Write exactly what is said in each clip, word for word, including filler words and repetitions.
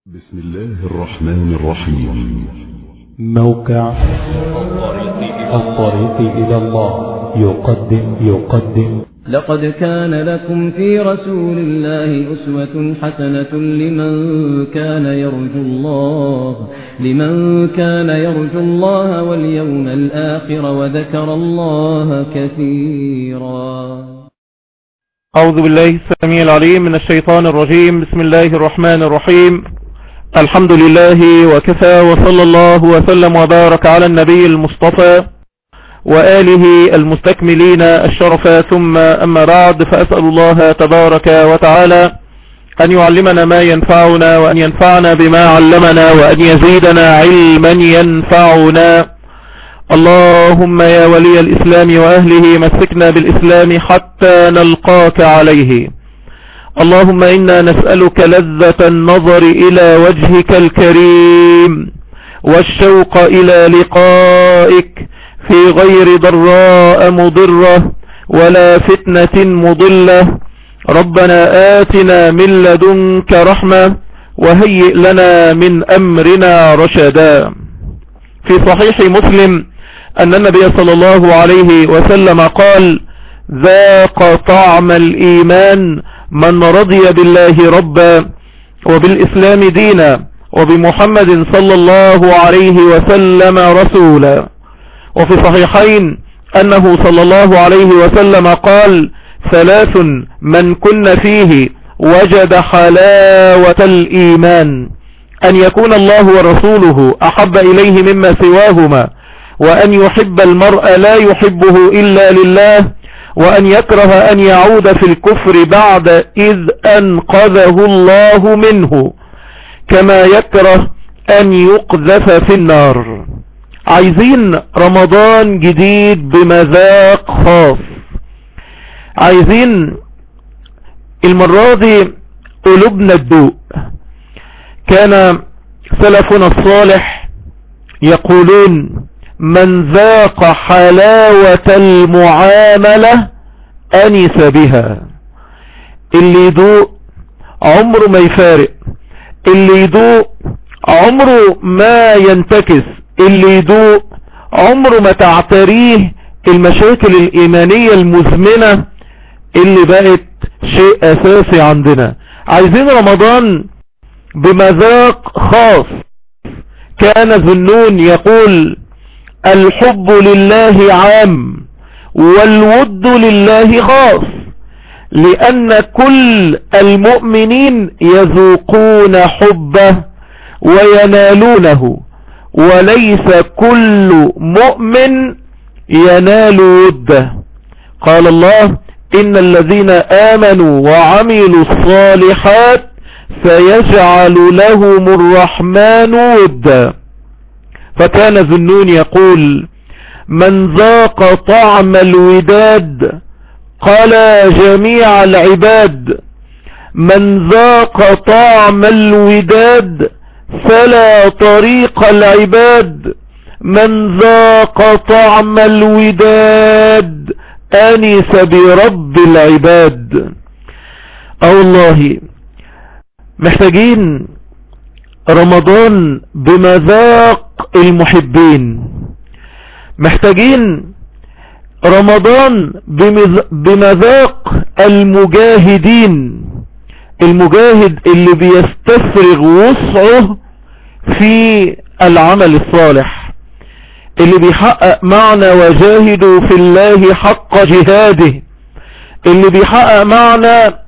بسم الله الرحمن الرحيم. موقع الطريق إلى الله يقدم يقدم لقد كان لكم في رسول الله أسوة حسنة لمن كان يرجو الله لمن كان يرجو الله واليوم الآخر وذكر الله كثيرا. أعوذ بالله السميع العليم من الشيطان الرجيم. بسم الله الرحمن الرحيم. الحمد لله وكفى، وصلى الله وسلم وبارك على النبي المصطفى وآله المستكملين الشرفا، ثم أما بعد، فأسأل الله تبارك وتعالى أن يعلمنا ما ينفعنا، وأن ينفعنا بما علمنا، وأن يزيدنا علما ينفعنا. اللهم يا ولي الإسلام وأهله مسكنا بالإسلام حتى نلقاك عليه. اللهم إنا نسألك لذة النظر إلى وجهك الكريم والشوق إلى لقائك في غير ضراء مضرة ولا فتنة مضلة. ربنا آتنا من لدنك رحمة وهيئ لنا من أمرنا رشدا. في صحيح مسلم أن النبي صلى الله عليه وسلم قال: ذاق طعم الإيمان من رضي بالله ربا وبالإسلام دينا وبمحمد صلى الله عليه وسلم رسولا. وفي صحيحين أنه صلى الله عليه وسلم قال: ثلاث من كن فيه وجد حلاوة الإيمان: أن يكون الله ورسوله أحب إليه مما سواهما، وأن يحب المرء لا يحبه إلا لله، وأن يكره أن يعود في الكفر بعد إذ أنقذه الله منه، كما يكره أن يقذف في النار. عايزين رمضان جديد بمذاق خاص. عايزين المرة دي قلوبنا تدوق. كان سلفنا الصالح يقولون: من ذاق حلاوة المعاملة أنس بها. اللي يدوق عمره ما يفارق، اللي يدوق عمره ما ينتكس، اللي يدوق عمره ما تعتريه المشاكل الإيمانية المزمنة اللي بقت شيء أساسي عندنا. عايزين رمضان بمذاق خاص. كان ذنون يقول: الحب لله عام والود لله خاص، لأن كل المؤمنين يذوقون حبه وينالونه، وليس كل مؤمن ينال وده. قال الله: إن الذين آمنوا وعملوا الصالحات سيجعل لهم الرحمن ودا. فكان ذنون يقول: من ذاق طعم الوداد قال جميع العباد، من ذاق طعم الوداد فلا طريق العباد، من ذاق طعم الوداد أنس برب العباد. أو الله محتاجين رمضان بمذاق المحبين، محتاجين رمضان بمذاق المجاهدين، المجاهد اللي بيستفرغ وسعه في العمل الصالح، اللي بيحقق معنى وجاهدوا في الله حق جهاده، اللي بيحقق معنى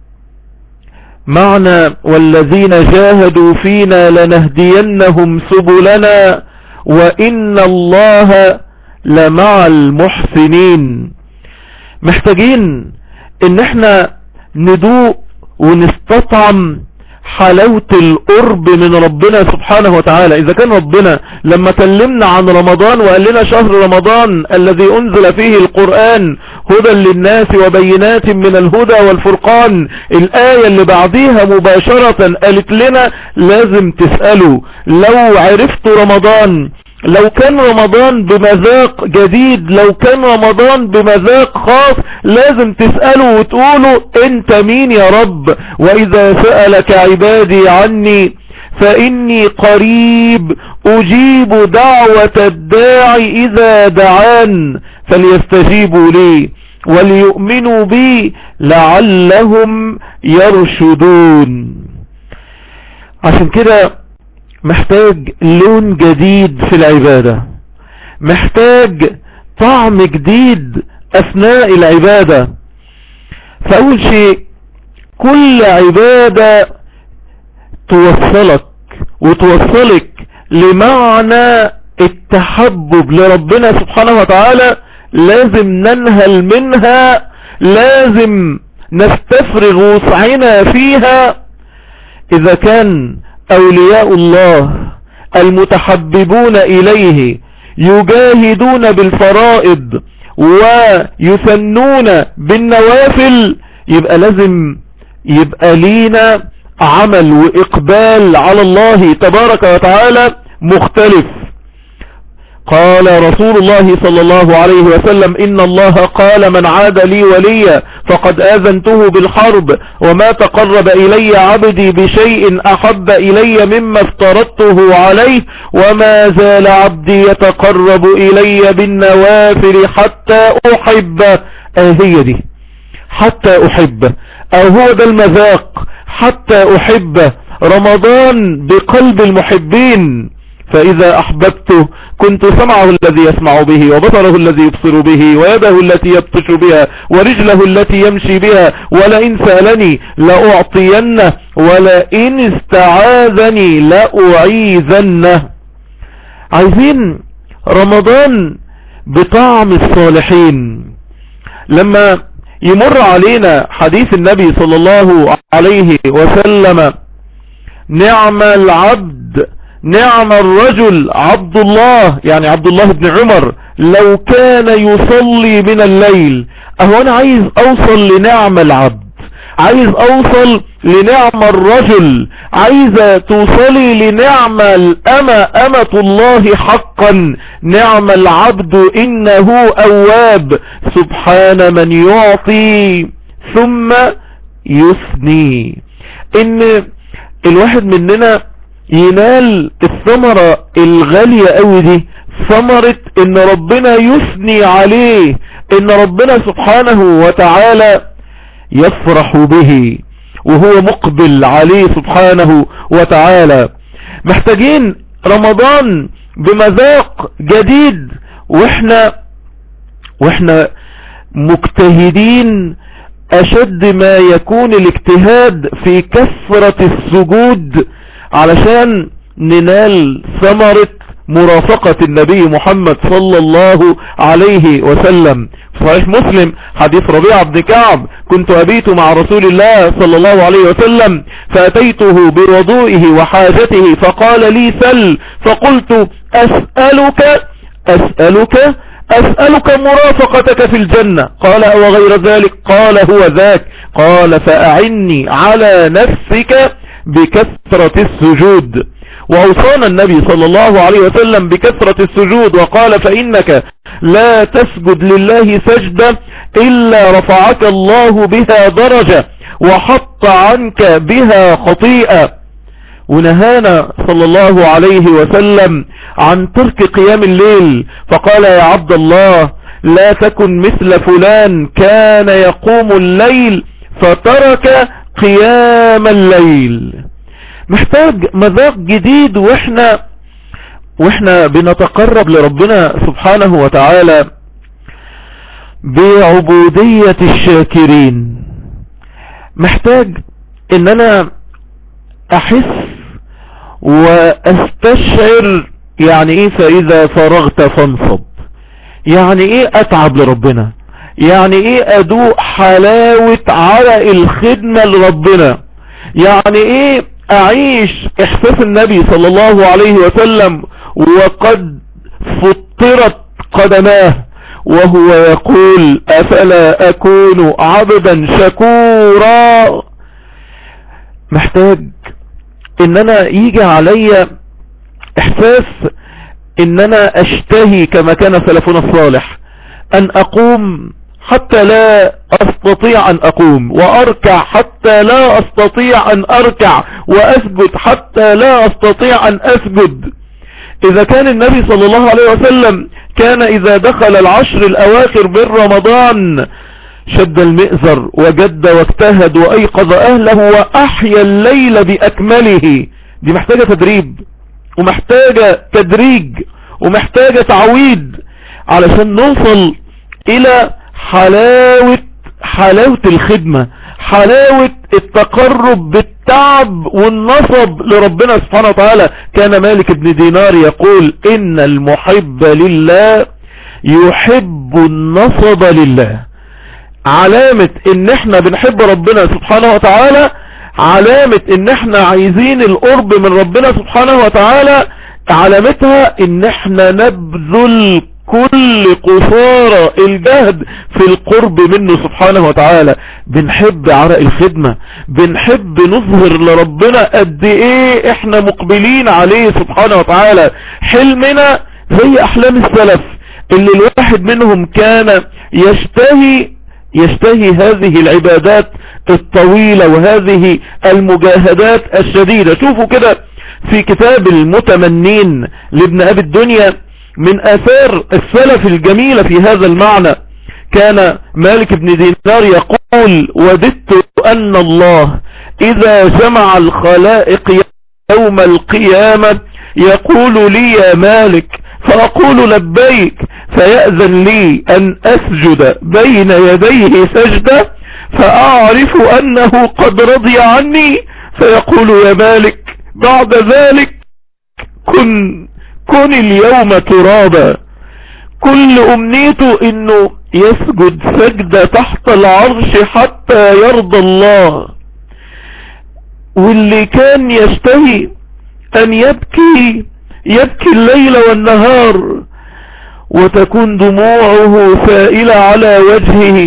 معنى والذين جاهدوا فينا لنهدينهم سبلنا وإن الله لمع المحسنين. محتاجين ان احنا ندوق ونستطعم حلاوة القرب من ربنا سبحانه وتعالى. اذا كان ربنا لما كلمنا عن رمضان وقال لنا: شهر رمضان الذي انزل فيه القرآن هدى للناس وبينات من الهدى والفرقان، الآية اللي بعديها مباشرة قالت لنا: لازم تسألوا لو عرفت رمضان، لو كان رمضان بمذاق جديد، لو كان رمضان بمذاق خاص، لازم تسألوا وتقولوا: انت مين يا رب؟ واذا سألك عبادي عني فإني قريب أجيب دعوة الداعي إذا دعان فليستجيبوا لي وليؤمنوا بي لعلهم يرشدون. عشان كده محتاج لون جديد في العبادة، محتاج طعم جديد أثناء العبادة. فأول شيء كل عبادة توصلك وتوصلك لمعنى التحبب لربنا سبحانه وتعالى لازم ننهل منها، لازم نستفرغ وسعنا فيها. إذا كان أولياء الله المتحببون إليه يجاهدون بالفرائض ويثنون بالنوافل، يبقى لازم يبقى لينا عمل وإقبال على الله تبارك وتعالى مختلف. قال رسول الله صلى الله عليه وسلم: إن الله قال: من عاد لي وليا فقد آذنته بالحرب، وما تقرب إلي عبدي بشيء أحب إلي مما افترضته عليه، وما زال عبدي يتقرب إلي بالنوافل حتى أحبه. آه هي دي حتى أحبه، أو هو ده المذاق حتى أحبه. رمضان بقلب المحبين، فإذا أحببته كنت سمعه الذي يسمع به، وبصره الذي يبصر به، ويده التي يبطش بها، ورجله التي يمشي بها، ولئن سألني لأعطينه، ولئن استعاذني لأعيذنه. عايزين رمضان بطعم الصالحين. لما يمر علينا حديث النبي صلى الله عليه وسلم: نعم العبد نعم الرجل عبد الله، يعني عبد الله بن عمر، لو كان يصلي من الليل. اهو انا عايز اوصل لنعم العبد، عايز اوصل لنعم الرجل، عايز توصلي لنعم الأمة أمة الله حقا. نعم العبد إنه أواب، سبحان من يعطي ثم يثني. ان الواحد مننا ينال الثمرة الغالية قوي دي، ثمرة ان ربنا يثني عليه، ان ربنا سبحانه وتعالى يفرح به وهو مقبل عليه سبحانه وتعالى. محتاجين رمضان بمذاق جديد، واحنا واحنا مجتهدين اشد ما يكون الاجتهاد في كثرة السجود علشان ننال ثمرة مرافقة النبي محمد صلى الله عليه وسلم. صحيح مسلم حديث ربيعة بن كعب: كنت أبيت مع رسول الله صلى الله عليه وسلم فأتيته بوضوئه وحاجته فقال لي: سل. فقلت: أسألك أسألك أسألك مرافقتك في الجنة. قال: أو غير ذلك؟ قال: هو ذاك. قال: فأعني على نفسك بكثرة السجود. وأوصانا النبي صلى الله عليه وسلم بكثرة السجود وقال: فإنك لا تسجد لله سجدة إلا رفعك الله بها درجة وحط عنك بها خطيئة. ونهانا صلى الله عليه وسلم عن ترك قيام الليل، فقال: يا عبد الله لا تكن مثل فلان كان يقوم الليل فترك قيام الليل. محتاج مذاق جديد واحنا واحنا بنتقرب لربنا سبحانه وتعالى بعبودية الشاكرين. محتاج ان انا احس واستشعر يعني ايه فاذا فرغت فانصب، يعني ايه اتعب لربنا، يعني ايه ادوق حلاوة عرق الخدمة لربنا، يعني ايه اعيش احساس النبي صلى الله عليه وسلم وقد فطرت قدماه وهو يقول: افلا اكون عبدا شكورا. محتاج ان انا يجي علي احساس ان انا اشتهي كما كان سلفنا الصالح ان اقوم حتى لا أستطيع أن أقوم، وأركع حتى لا أستطيع أن أركع، وأسجد حتى لا أستطيع أن أسجد. إذا كان النبي صلى الله عليه وسلم كان إذا دخل العشر الأواخر من رمضان شد المئزر وجد واجتهد وأيقظ أهله وأحيا الليل بأكمله. دي محتاجة تدريب ومحتاجة تدريج ومحتاجة تعويد علشان نوصل إلى حلاوة حلاوة الخدمة، حلاوة التقرب بالتعب والنصب لربنا سبحانه وتعالى. كان مالك بن دينار يقول إن المحب لله يحب النصب لله. علامة ان احنا بنحب ربنا سبحانه وتعالى، علامة ان احنا عايزين القرب من ربنا سبحانه وتعالى، علامتها ان احنا نبذل كل قصارى الجهد في القرب منه سبحانه وتعالى. بنحب عرق الخدمة، بنحب نظهر لربنا قد ايه احنا مقبلين عليه سبحانه وتعالى. حلمنا زي احلام السلف اللي الواحد منهم كان يشتهي يشتهي هذه العبادات الطويلة وهذه المجاهدات الشديدة. شوفوا كده في كتاب المتمنين لابن أبي الدنيا من آثار السلف الجميلة في هذا المعنى. كان مالك بن دينار يقول وددت أن الله إذا جمع الخلائق يوم القيامة يقول لي يا مالك فأقول لبيك، فيأذن لي أن أسجد بين يديه سجدة فأعرف أنه قد رضي عني، فيقول يا مالك بعد ذلك كن كن اليوم ترابا. كل أمنيته إنه يسجد سجدة تحت العرش حتى يرضى الله. واللي كان يشتهي أن يبكي يبكي الليل والنهار وتكون دموعه سائلة على وجهه،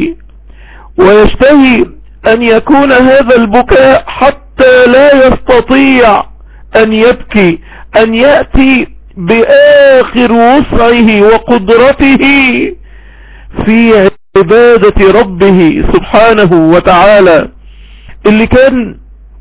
ويشتهي أن يكون هذا البكاء حتى لا يستطيع أن يبكي، أن يأتي بآخر وسعه وقدرته في عبادة ربه سبحانه وتعالى. اللي كان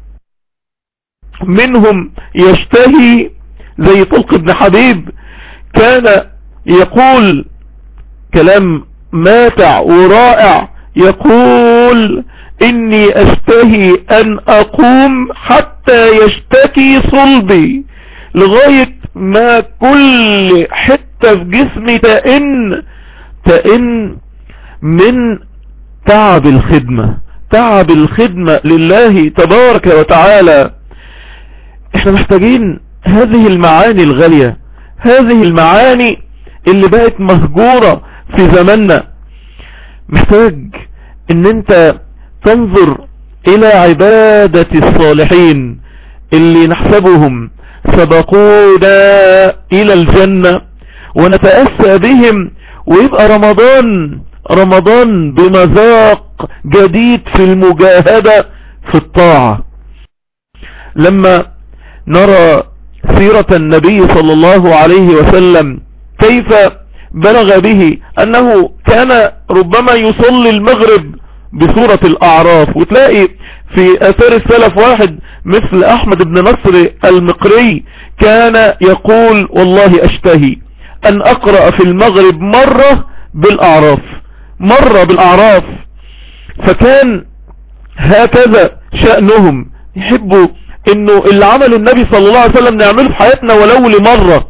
منهم يشتهي زي طلق بن حبيب كان يقول كلام ماتع ورائع، يقول إني أشتهي أن أقوم حتى يشتكي صلبي، لغاية ما كل حتة في جسمي تئن تئن من تعب الخدمة، تعب الخدمة لله تبارك وتعالى. احنا محتاجين هذه المعاني الغالية، هذه المعاني اللي بقت مهجورة في زماننا. محتاج ان انت تنظر الى عبادة الصالحين اللي نحسبهم سبقونا الى الجنة ونتأسى بهم، ويبقى رمضان رمضان بمذاق جديد في المجاهدة في الطاعة. لما نرى سيرة النبي صلى الله عليه وسلم كيف بلغ به أنه كان ربما يصلي المغرب بسورة الأعراف، وتلاقي في أثار السلف واحد مثل أحمد بن نصر المقري كان يقول والله أشتهي أن أقرأ في المغرب مرة بالأعراف، مرة بالأعراف. فكان هكذا شأنهم، يحبوا انه اللي عمل النبي صلى الله عليه وسلم نعمله في حياتنا ولو لمرة.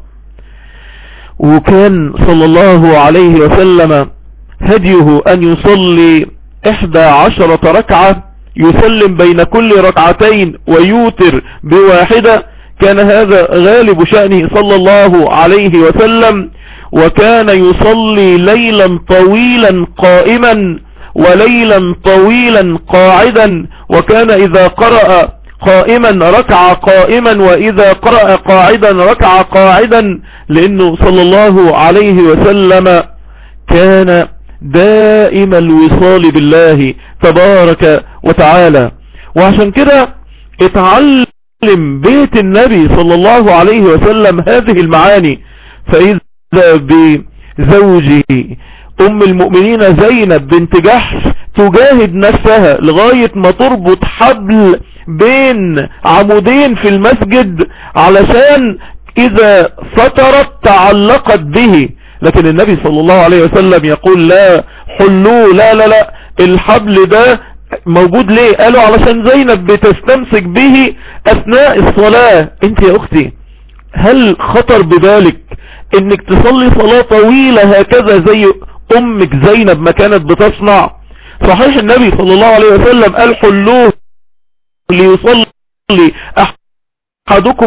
وكان صلى الله عليه وسلم هديه ان يصلي احدى عشرة ركعة يسلم بين كل ركعتين ويوتر بواحدة. كان هذا غالب شأنه صلى الله عليه وسلم. وكان يصلي ليلا طويلا قائما وليلا طويلا قاعدا، وكان اذا قرأ قائما ركع قائما واذا قرأ قاعدا ركع قاعدا، لانه صلى الله عليه وسلم كان دائم الوصال بالله تبارك وتعالى. وعشان كده اتعلم بيت النبي صلى الله عليه وسلم هذه المعاني، فاذا بزوجه ام المؤمنين زينب بنت جحش تجاهد نفسها لغاية ما تربط حبل بين عمودين في المسجد علشان اذا فترت تعلقت به، لكن النبي صلى الله عليه وسلم يقول لا حلوه، لا لا لا الحبل ده موجود ليه؟ قالوا علشان زينب بتستمسك به اثناء الصلاة. انت يا اختي هل خطر ببالك انك تصلي صلاة طويلة هكذا زي امك زينب ما كانت بتصنع؟ صحيح النبي صلى الله عليه وسلم قال حلوه ليصلي احدكم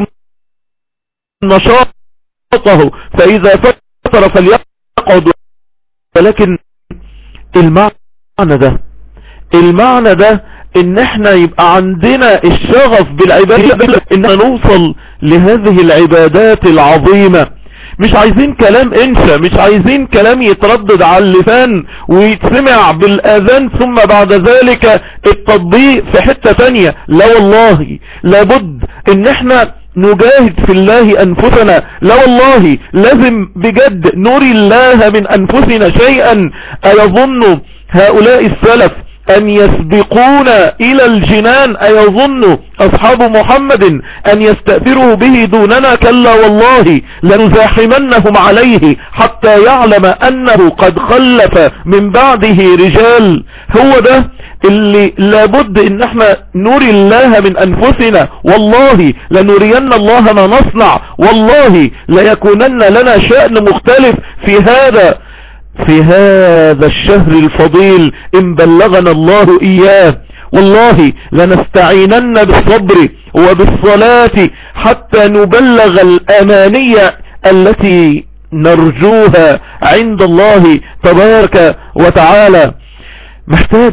نشاطه فاذا فتر فليقعد، ولكن المعنى ده المعنى ده ان احنا يبقى عندنا الشغف بالعبادة، ان نوصل لهذه العبادات العظيمة. مش عايزين كلام انشا، مش عايزين كلام يتردد على اللسان ويتسمع بالاذان ثم بعد ذلك التطبيق في حتة تانية. لا والله لابد ان احنا نجاهد في الله انفسنا، لا والله لازم بجد نري الله من انفسنا شيئا. ايظن هؤلاء السلف ان يسبقون الى الجنان؟ ايظن اصحاب محمد ان يستأثروا به دوننا؟ كلا والله لنزاحمنهم عليه حتى يعلم انه قد خلف من بعده رجال. هو ده اللي لابد ان احنا نري الله من انفسنا. والله لنرين الله ما نصنع، والله ليكونن لنا شأن مختلف في هذا في هذا الشهر الفضيل ان بلغنا الله اياه. والله لنستعينن بالصبر وبالصلاة حتى نبلغ الامانية التي نرجوها عند الله تبارك وتعالى. محتاج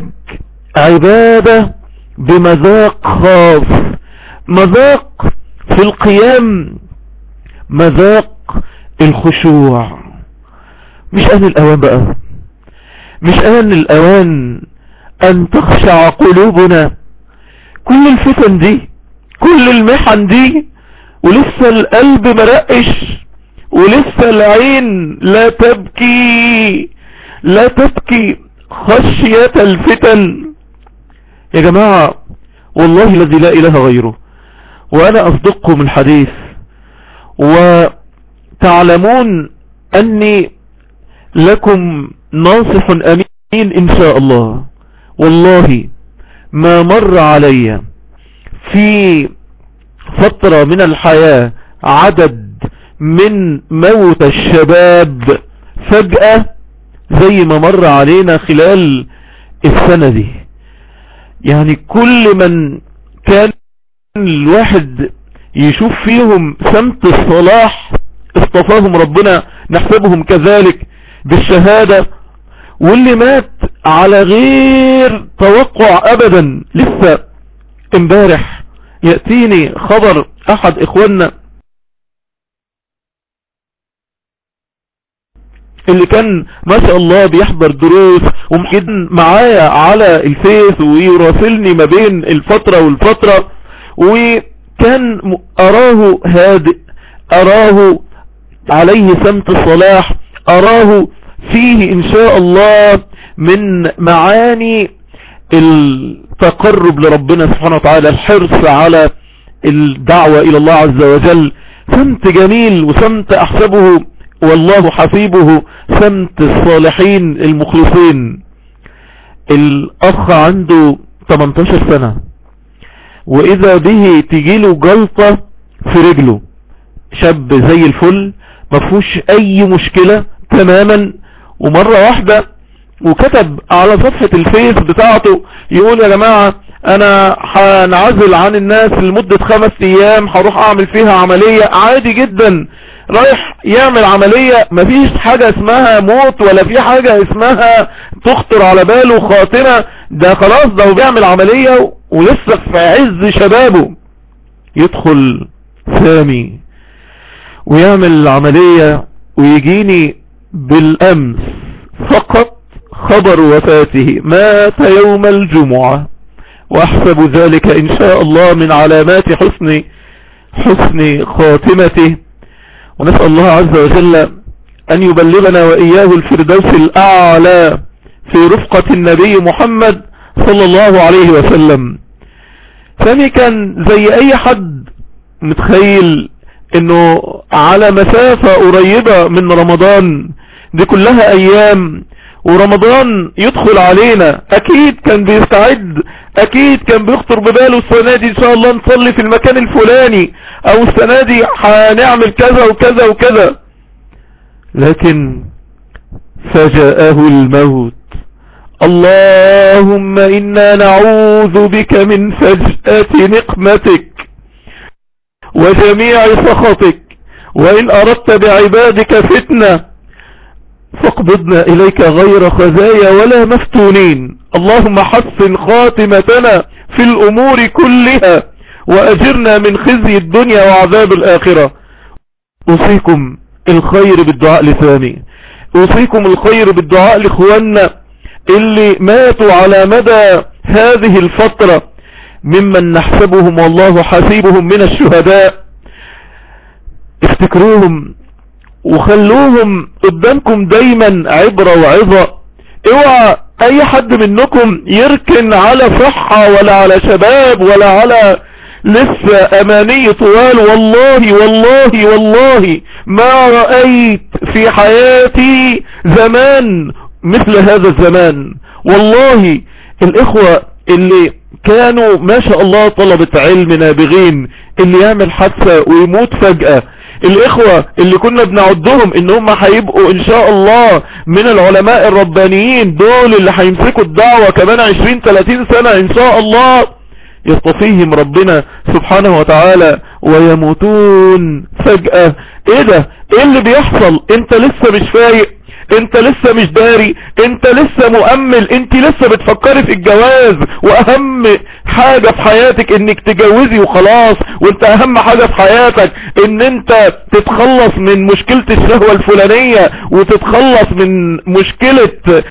عبادة بمذاق خاص، مذاق في القيام، مذاق الخشوع. مش آن الأوان بقى، مش آن الأوان أن تخشع قلوبنا؟ كل الفتن دي، كل المحن دي، ولسه القلب مرقش، ولسه العين لا تبكي لا تبكي خشية الفتن. يا جماعة والله الذي لا إله غيره، وأنا أصدقكم الحديث وتعلمون أني لكم ناصح أمين إن شاء الله. والله ما مر علي في فترة من الحياة عدد من موت الشباب فجأة زي ما مر علينا خلال السنة دي. يعني كل من كان الواحد يشوف فيهم سمت الصلاح اصطفاهم ربنا، نحسبهم كذلك بالشهادة، واللي مات على غير توقع ابدا. لسه امبارح يأتيني خبر احد اخواننا اللي كان ما شاء الله بيحضر دروس ومحيد معايا على الفيس ويراسلني ما بين الفترة والفترة، وكان اراه هادئ، اراه عليه سمت الصلاح، اراه فيه ان شاء الله من معاني التقرب لربنا سبحانه وتعالى، الحرص على الدعوة الى الله عز وجل. سمت جميل وسمت احسبه والله حسيبه سمت الصالحين المخلصين. الاخ عنده ثمانية عشر سنة واذا به تجيله جلطة في رجله، شاب زي الفل مفهوش اي مشكلة تماما، ومرة واحدة وكتب على صفحة الفيس بتاعته يقول يا جماعة انا هنعزل عن الناس لمدة خمس ايام، هروح اعمل فيها عملية. عادي جدا، رايح يعمل عملية، مفيش حاجة اسمها موت ولا في حاجة اسمها تخطر على باله خاطرة. ده خلاص ده هو بيعمل عملية ولسه في عز شبابه. يدخل سامي ويعمل العملية ويجيني بالامس فقط خبر وفاته، مات يوم الجمعة، واحسب ذلك ان شاء الله من علامات حسن حسن خاتمته. ونسأل الله عز وجل أن يبلغنا وإياه الفردوس الأعلى في رفقة النبي محمد صلى الله عليه وسلم. ثاني كان زي أي حد متخيل انه على مسافة قريبة من رمضان، دي كلها ايام ورمضان يدخل علينا، اكيد كان بيستعد، اكيد كان بيخطر بباله السنة دي ان شاء الله نصلي في المكان الفلاني، او السنة دي هنعمل كذا وكذا وكذا. لكن فجاءه الموت. اللهم إنا نعوذ بك من فجأة نقمتك وجميع سخطك، وإن أردت بعبادك فتنة فاقبضنا إليك غير خزايا ولا مفتونين. اللهم حسن خاتمتنا في الأمور كلها وأجرنا من خزي الدنيا وعذاب الآخرة. أوصيكم الخير بالدعاء لثاني، أوصيكم الخير بالدعاء لإخواننا اللي ماتوا على مدى هذه الفترة ممن نحسبهم والله حسيبهم من الشهداء. افتكروهم وخلوهم قدامكم دايما عبرة وعظة. اوعى اي حد منكم يركن على صحة ولا على شباب ولا على لسه اماني طوال. والله والله والله ما رأيت في حياتي زمان مثل هذا الزمان. والله الاخوة اللي كانوا ما شاء الله طلبة علم نابغين، اللي يعمل حادثة ويموت فجأة، الاخوة اللي كنا بنعدهم ان هم هيبقوا ان شاء الله من العلماء الربانيين، دول اللي هيمسكوا الدعوة كمان عشرين ثلاثين سنة ان شاء الله، يصطفيهم ربنا سبحانه وتعالى ويموتون فجأة. ايه ده؟ ايه اللي بيحصل؟ انت لسه مش فايق، انت لسه مش داري، انت لسه مؤمل، انت لسه بتفكري في الجواز، واهم حاجة في حياتك انك تجوزي وخلاص، وانت اهم حاجة في حياتك ان انت تتخلص من مشكلة الشهوة الفلانية، وتتخلص من مشكلة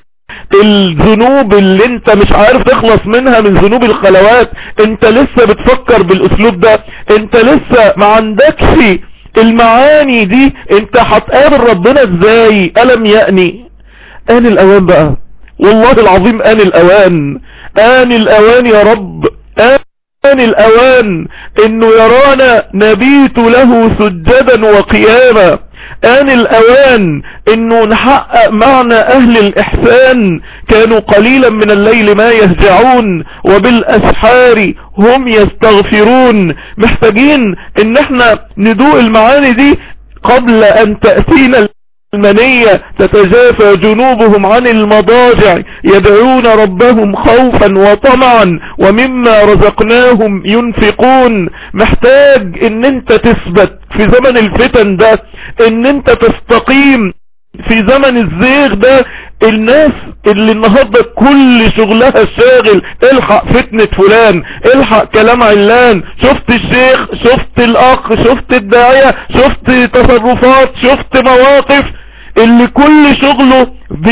الذنوب اللي انت مش عارف تخلص منها من ذنوب الخلوات. انت لسه بتفكر بالاسلوب ده، انت لسه ما عندكش المعاني دي، انت هتقابل ربنا ازاي؟ ألم يأني؟ آن الأوان بقى، والله العظيم آن الأوان، آن الأوان يا رب، آن الأوان انه يرانا نبيت له سجدا وقياما. آن الأوان انه نحقق معنى اهل الاحسان، كانوا قليلا من الليل ما يهجعون وبالاسحار هم يستغفرون. محتاجين ان احنا ندوق المعاني دي قبل ان تأتينا المنية. تتجافى جنوبهم عن المضاجع يدعون ربهم خوفا وطمعا ومما رزقناهم ينفقون. محتاج ان انت تثبت في زمن الفتن ده، ان انت تستقيم في زمن الزيغ ده. الناس اللي النهاردة كل شغلها الشاغل الحق فتنة فلان، الحق كلام علان، شفت الشيخ، شفت الاخ، شفت الداعية، شفت تصرفات، شفت مواقف، اللي كل شغله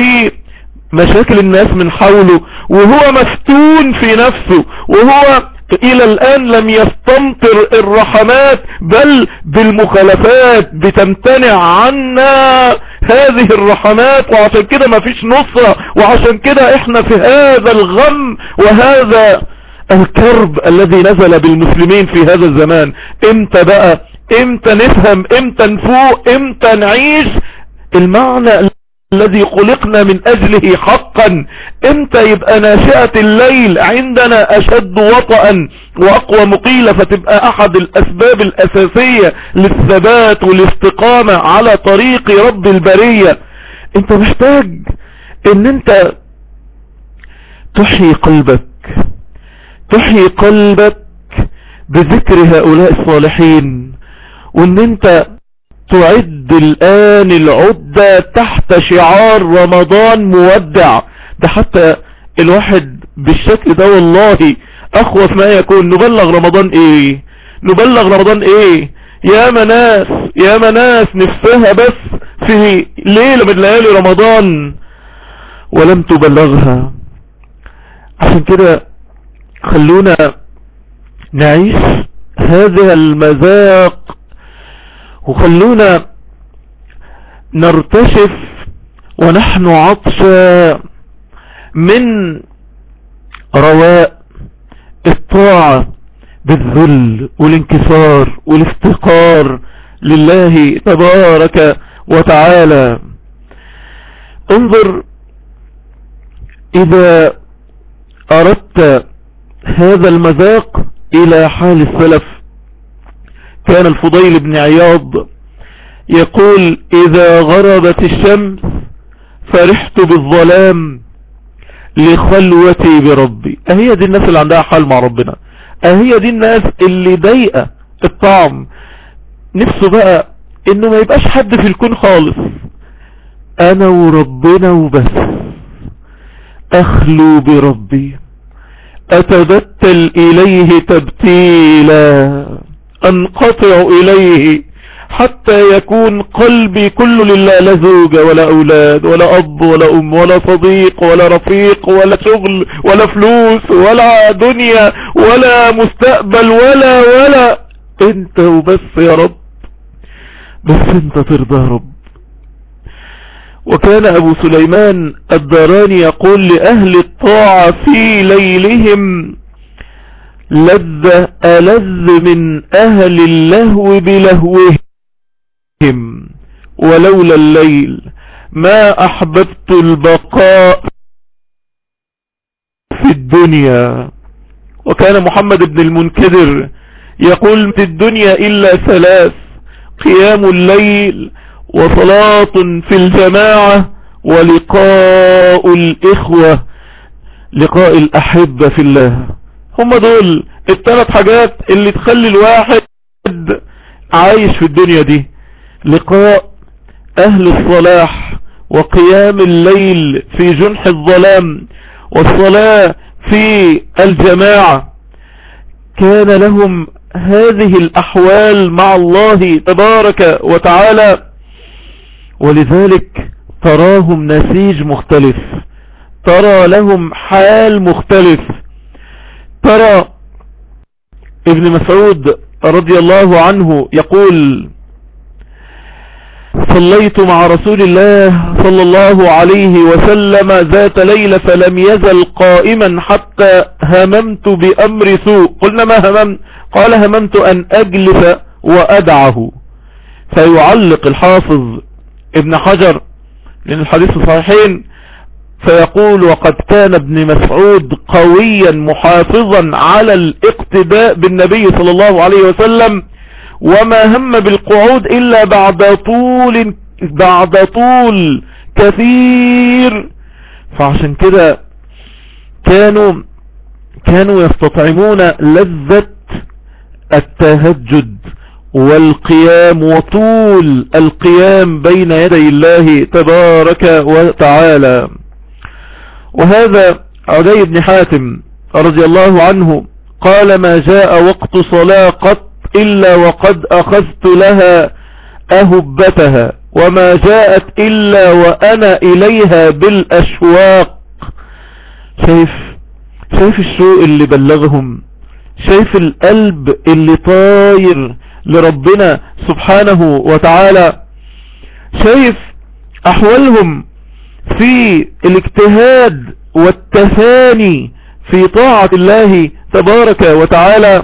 بمشاكل الناس من حوله، وهو مفتون في نفسه، وهو الى الان لم يستمطر الرحمات بل بالمخالفات بتمتنع عنا هذه الرحمات. وعشان كده ما فيش نصرة، وعشان كده احنا في هذا الغم وهذا الكرب الذي نزل بالمسلمين في هذا الزمان. امتى بقى؟ امتى نفهم؟ امتى نفوق؟ امتى نعيش المعنى الذي خلقنا من اجله حقا؟ امتى يبقى ناشئة الليل عندنا اشد وطئا واقوى مقيلة، فتبقى احد الاسباب الاساسية للثبات والاستقامة على طريق رب البرية. انت محتاج ان انت تحيي قلبك، تحيي قلبك بذكر هؤلاء الصالحين، وان انت تعد الآن العدة تحت شعار رمضان مودع. ده حتى الواحد بالشكل ده والله أخوف ما يكون. نبلغ رمضان ايه؟ نبلغ رمضان ايه؟ يا مناس يا مناس نفسها بس في ليلة من ليالي رمضان ولم تبلغها. عشان كده خلونا نعيش هذا المذاق، وخلونا نرتشف ونحن عطشى من رواء الطاعة بالذل والانكسار والافتقار لله تبارك وتعالى. انظر، إذا أردت هذا المذاق إلى حال السلف، كان الفضيل بن عياض يقول: إذا غربت الشمس فرحت بالظلام لخلوتي بربي. أهي دي الناس اللي عندها حال مع ربنا، أهي دي الناس اللي ضايقة الطعم، نفسه بقى انه ما يبقاش حد في الكون خالص، انا وربنا وبس، اخلو بربي، اتبتل اليه تبتيلا، انقطع اليه حتى يكون قلبي كله لله، لا زوجة ولا اولاد ولا اب ولا ام ولا صديق ولا رفيق ولا شغل ولا فلوس ولا دنيا ولا مستقبل ولا ولا انت وبس يا رب، بس انت ترضى يا رب. وكان ابو سليمان الداراني يقول: لأهل الطاعة في ليلهم لذة ألذ من أهل اللهو بلهوهم، ولولا الليل ما أحببت البقاء في الدنيا. وكان محمد بن المنكدر يقول: في الدنيا إلا ثلاث: قيام الليل، وصلاة في الجماعة، ولقاء الإخوة، لقاء الأحبة في الله. هم دول الثلاث حاجات اللي تخلي الواحد عايش في الدنيا دي: لقاء أهل الصلاح، وقيام الليل في جنح الظلام، والصلاة في الجماعة. كان لهم هذه الأحوال مع الله تبارك وتعالى، ولذلك تراهم نسيج مختلف، ترى لهم حال مختلف. ترى ابن مسعود رضي الله عنه يقول: صليت مع رسول الله صلى الله عليه وسلم ذات ليلة فلم يزل قائما حتى هممت بأمر سوء. قلنا: ما هممت؟ قال: هممت أن أجلس وأدعه. فيعلق الحافظ ابن حجر، لأن الحديث صحيحين، فيقول: وقد كان ابن مسعود قويا محافظا على الاقتداء بالنبي صلى الله عليه وسلم، وما هم بالقعود إلا بعد طول بعد طول كثير. فعشان كده كانوا كانوا يستطعمون لذة التهجد والقيام وطول القيام بين يدي الله تبارك وتعالى. وهذا عدي بن حاتم رضي الله عنه قال: ما جاء وقت صلاة قط إلا وقد أخذت لها أهبتها، وما جاءت إلا وأنا إليها بالأشواق. شايف شايف الشوق اللي بلغهم، شايف القلب اللي طاير لربنا سبحانه وتعالى، شايف أحوالهم في الاجتهاد والتفاني في طاعة الله تبارك وتعالى.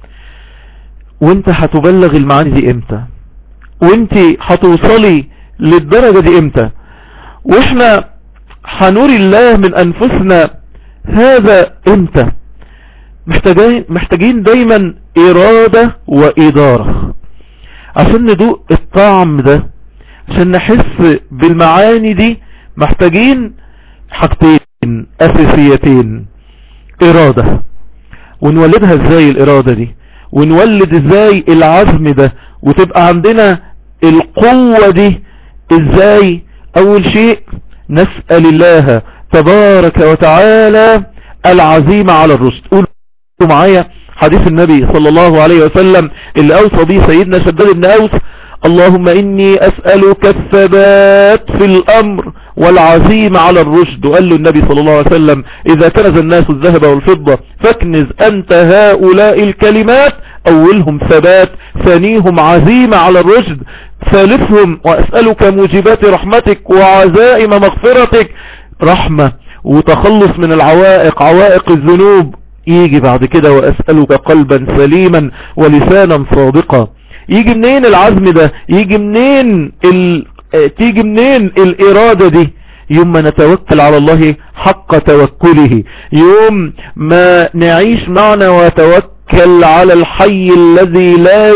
وانت هتبلغ المعاني دي امتى؟ وانت هتوصلي للدرجة دي امتى؟ واحنا هنوري الله من انفسنا هذا امتى؟ محتاجين محتاجين دايما ارادة وادارة عشان ندوق الطعم ده، عشان نحس بالمعاني دي. محتاجين حاجتين اساسيتين: ارادة، ونولدها ازاي الارادة دي، ونولد ازاي العزم ده، وتبقى عندنا القوة دي ازاي؟ اول شيء نسأل الله تبارك وتعالى العزيمة على الرشد. قولوا معايا حديث النبي صلى الله عليه وسلم اللي اوصى به سيدنا شداد بن اوس: اللهم اني اسألك الثبات في الامر والعزيمة على الرشد. وقال له النبي صلى الله عليه وسلم: اذا كنز الناس الذهب والفضة فاكنز انت هؤلاء الكلمات اولهم ثبات، ثانيهم عزيمة على الرشد، ثالثهم واسألك موجبات رحمتك وعزائم مغفرتك، رحمة وتخلص من العوائق، عوائق الذنوب. يجي بعد كده واسألك قلبا سليما ولسانا صادقا. يجي منين العزم ده؟ يجي منين ال... تيجي منين الارادة دي؟ يوم ما نتوكل على الله حق توكله، يوم ما نعيش معنا وتوكل على الحي الذي لا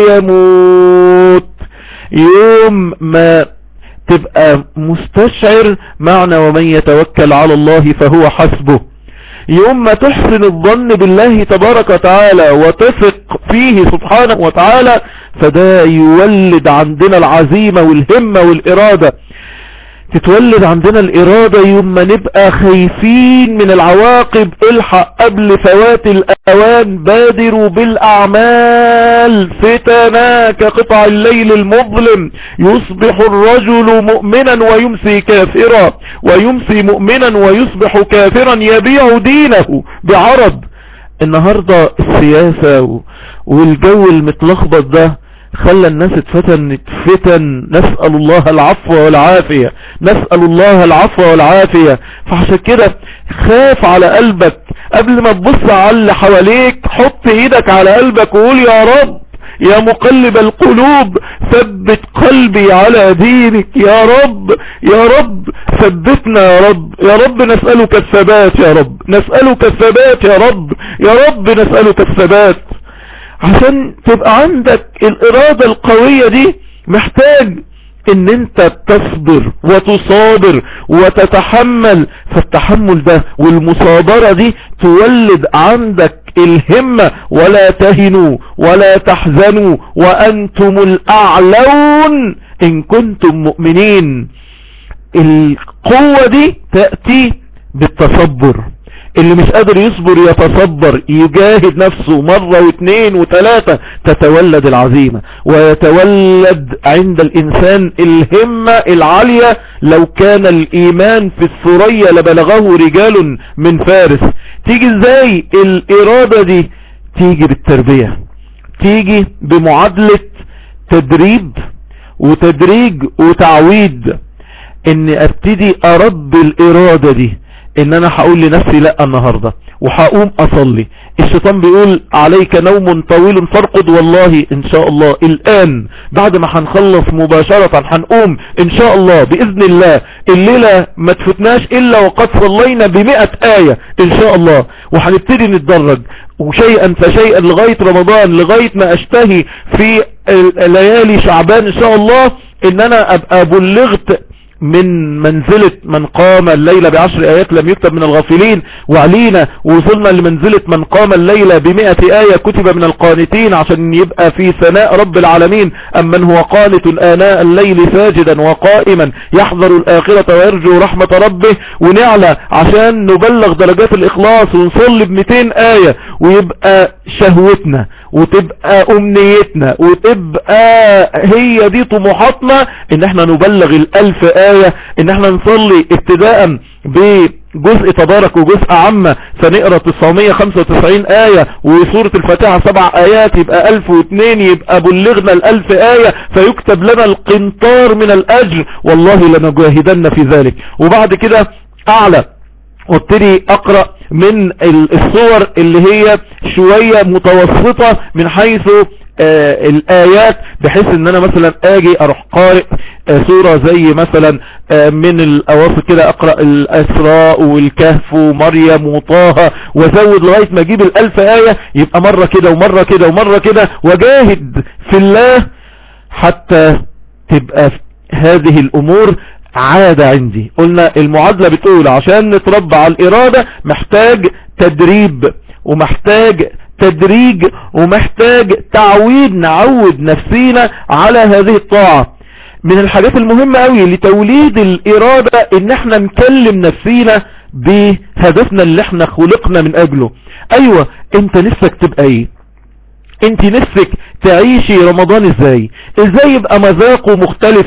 يموت، يوم ما تبقى مستشعر معنى ومن يتوكل على الله فهو حسبه، يوم ما تحسن الظن بالله تبارك وتعالى وتثق فيه سبحانه وتعالى، فده يولد عندنا العزيمة والهمة والإرادة. تتولد عندنا الإرادة يوم ما نبقى خايفين من العواقب، الحق قبل فوات الأوان، بادروا بالأعمال فتنا كقطع الليل المظلم، يصبح الرجل مؤمنا ويمسي كافرا، ويمسي مؤمنا ويصبح كافرا، يبيع دينه بعرض. النهاردة السياسة والجو المتلخبط ده خلى الناس اتفتن فتن، نسأل الله العفو والعافية، نسأل الله العفو والعافية. فعشان كده خاف على قلبك قبل ما تبص على اللي حواليك، حط ايدك على قلبك وقول يا رب يا مقلب القلوب ثبت قلبي على دينك، يا رب يا رب ثبتنا يا رب، يا رب نسألك الثبات، يا رب نسألك الثبات، يا رب يا رب نسألك الثبات. عشان تبقى عندك الإرادة القوية دي محتاج ان انت تصبر وتصابر وتتحمل، فالتحمل ده والمصابرة دي تولد عندك الهمة، ولا تهنوا ولا تحزنوا وأنتم الأعلون إن كنتم مؤمنين. القوة دي تأتي بالتصبر، اللي مش قادر يصبر يتصبر، يجاهد نفسه مرة واثنين وثلاثة، تتولد العزيمة ويتولد عند الإنسان الهمة العالية. لو كان الإيمان في الثريا لبلغه رجال من فارس. تيجي ازاي الإرادة دي؟ تيجي بالتربية، تيجي بمعادلة تدريب وتدريج وتعويد، ان ابتدي ارب الإرادة دي، ان انا هقول لنفسي لا النهاردة وهقوم اصلي. الشيطان بيقول عليك نوم طويل فارقد، والله ان شاء الله الان بعد ما هنخلص مباشرة هنقوم ان شاء الله باذن الله الليلة ما تفتناش الا وقد صلينا بمئة آية ان شاء الله، وهنبتدي نتدرج وشيئا فشيئا لغاية رمضان، لغاية ما اشتهي في ليالي شعبان ان شاء الله ان انا ابقى بلغت من منزلة من قام الليلة بعشر آيات لم يكتب من الغافلين، وعلينا وصلنا لمنزلة من قام الليلة بمئة آية كتب من القانتين، عشان يبقى في ثناء رب العالمين أمن هو قانت آناء الليل ساجدا وقائما يحذر الآخرة ويرجو رحمة ربه، ونعلى عشان نبلغ درجات الإخلاص ونصلي بمئتين آية، ويبقى شهوتنا وتبقى أمنيتنا وتبقى هي دي طموحاتنا ان احنا نبلغ الألف آية، ان احنا نصلي ابتداء بجزء تبارك وجزء عامة فنقرأ تسعمية وخمسة وتسعين آية، وسورة الفاتحة سبع آيات يبقى ألف واثنين، يبقى بلغنا الألف آية فيكتب لنا القنطار من الأجر، والله لنجاهدن في ذلك. وبعد كده أعلى وابتدي اقرأ من الصور اللي هي شوية متوسطة من حيث آه الآيات، بحيث ان انا مثلا اجي اروح قارئ آه سورة زي مثلا آه من الاواسط كده اقرأ الاسراء والكهف ومريم وطه، وازود لغاية ما اجيب الالف آية، يبقى مرة كده ومرة كده ومرة كده، وجاهد في الله حتى تبقى هذه الامور عادة عندي. قلنا المعادلة بتقول عشان نتربى على الإرادة محتاج تدريب ومحتاج تدريج ومحتاج تعويد، نعود نفسينا على هذه الطاعة. من الحاجات المهمة قوي لتوليد الإرادة ان احنا نكلم نفسينا بهدفنا اللي احنا خلقنا من اجله. ايوه انت نفسك تبقى ايه؟ انت نفسك تعيشي رمضان ازاي؟ ازاي يبقى مذاقه مختلف؟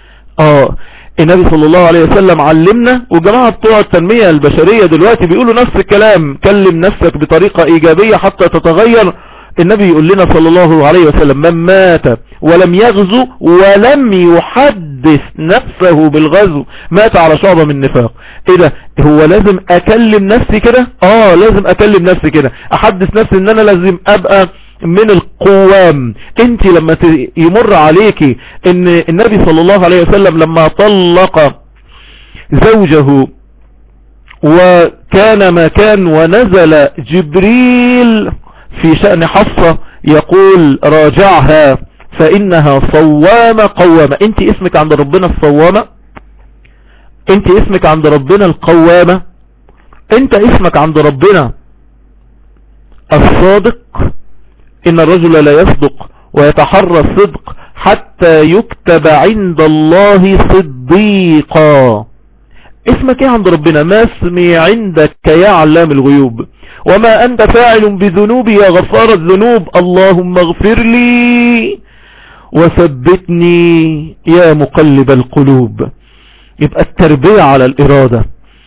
اه النبي صلى الله عليه وسلم علمنا، وجماعة بتوع التنمية البشرية دلوقتي بيقولوا نفس الكلام، كلم نفسك بطريقة ايجابية حتى تتغير. النبي يقول لنا صلى الله عليه وسلم من مات ولم يغزو ولم يحدث نفسه بالغزو مات على شعبة من النفاق. ايه ده؟ هو لازم اكلم نفسي كده؟ اه لازم اكلم نفسي كده، احدث نفسي ان انا لازم ابقى من القوام. انت لما يمر عليكي ان النبي صلى الله عليه وسلم لما طلق زوجه وكان ما كان ونزل جبريل في شأن حفصة يقول راجعها فإنها صوامة قوامة. انت اسمك عند ربنا الصوامة، انت اسمك عند ربنا القوامة، انت اسمك عند ربنا الصادق. ان الرجل لا يصدق ويتحرى الصدق حتى يكتب عند الله صديقا. اسمك ايه عند ربنا؟ ما اسمي عندك يا علام الغيوب، وما انت فاعل بذنوبي يا غفار الذنوب، اللهم اغفر لي وثبتني يا مقلب القلوب. يبقى التربية على الارادة،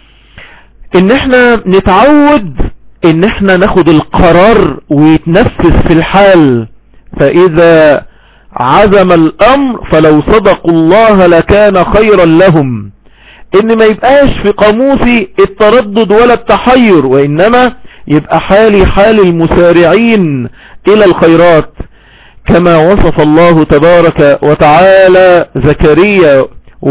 ان احنا نتعود ان احنا ناخد القرار ويتنفذ في الحال. فاذا عزم الامر فلو صدقوا الله لكان خيرا لهم. ان ما يبقاش في قاموسي التردد ولا التحير، وانما يبقى حالي حال المسارعين الى الخيرات، كما وصف الله تبارك وتعالى زكريا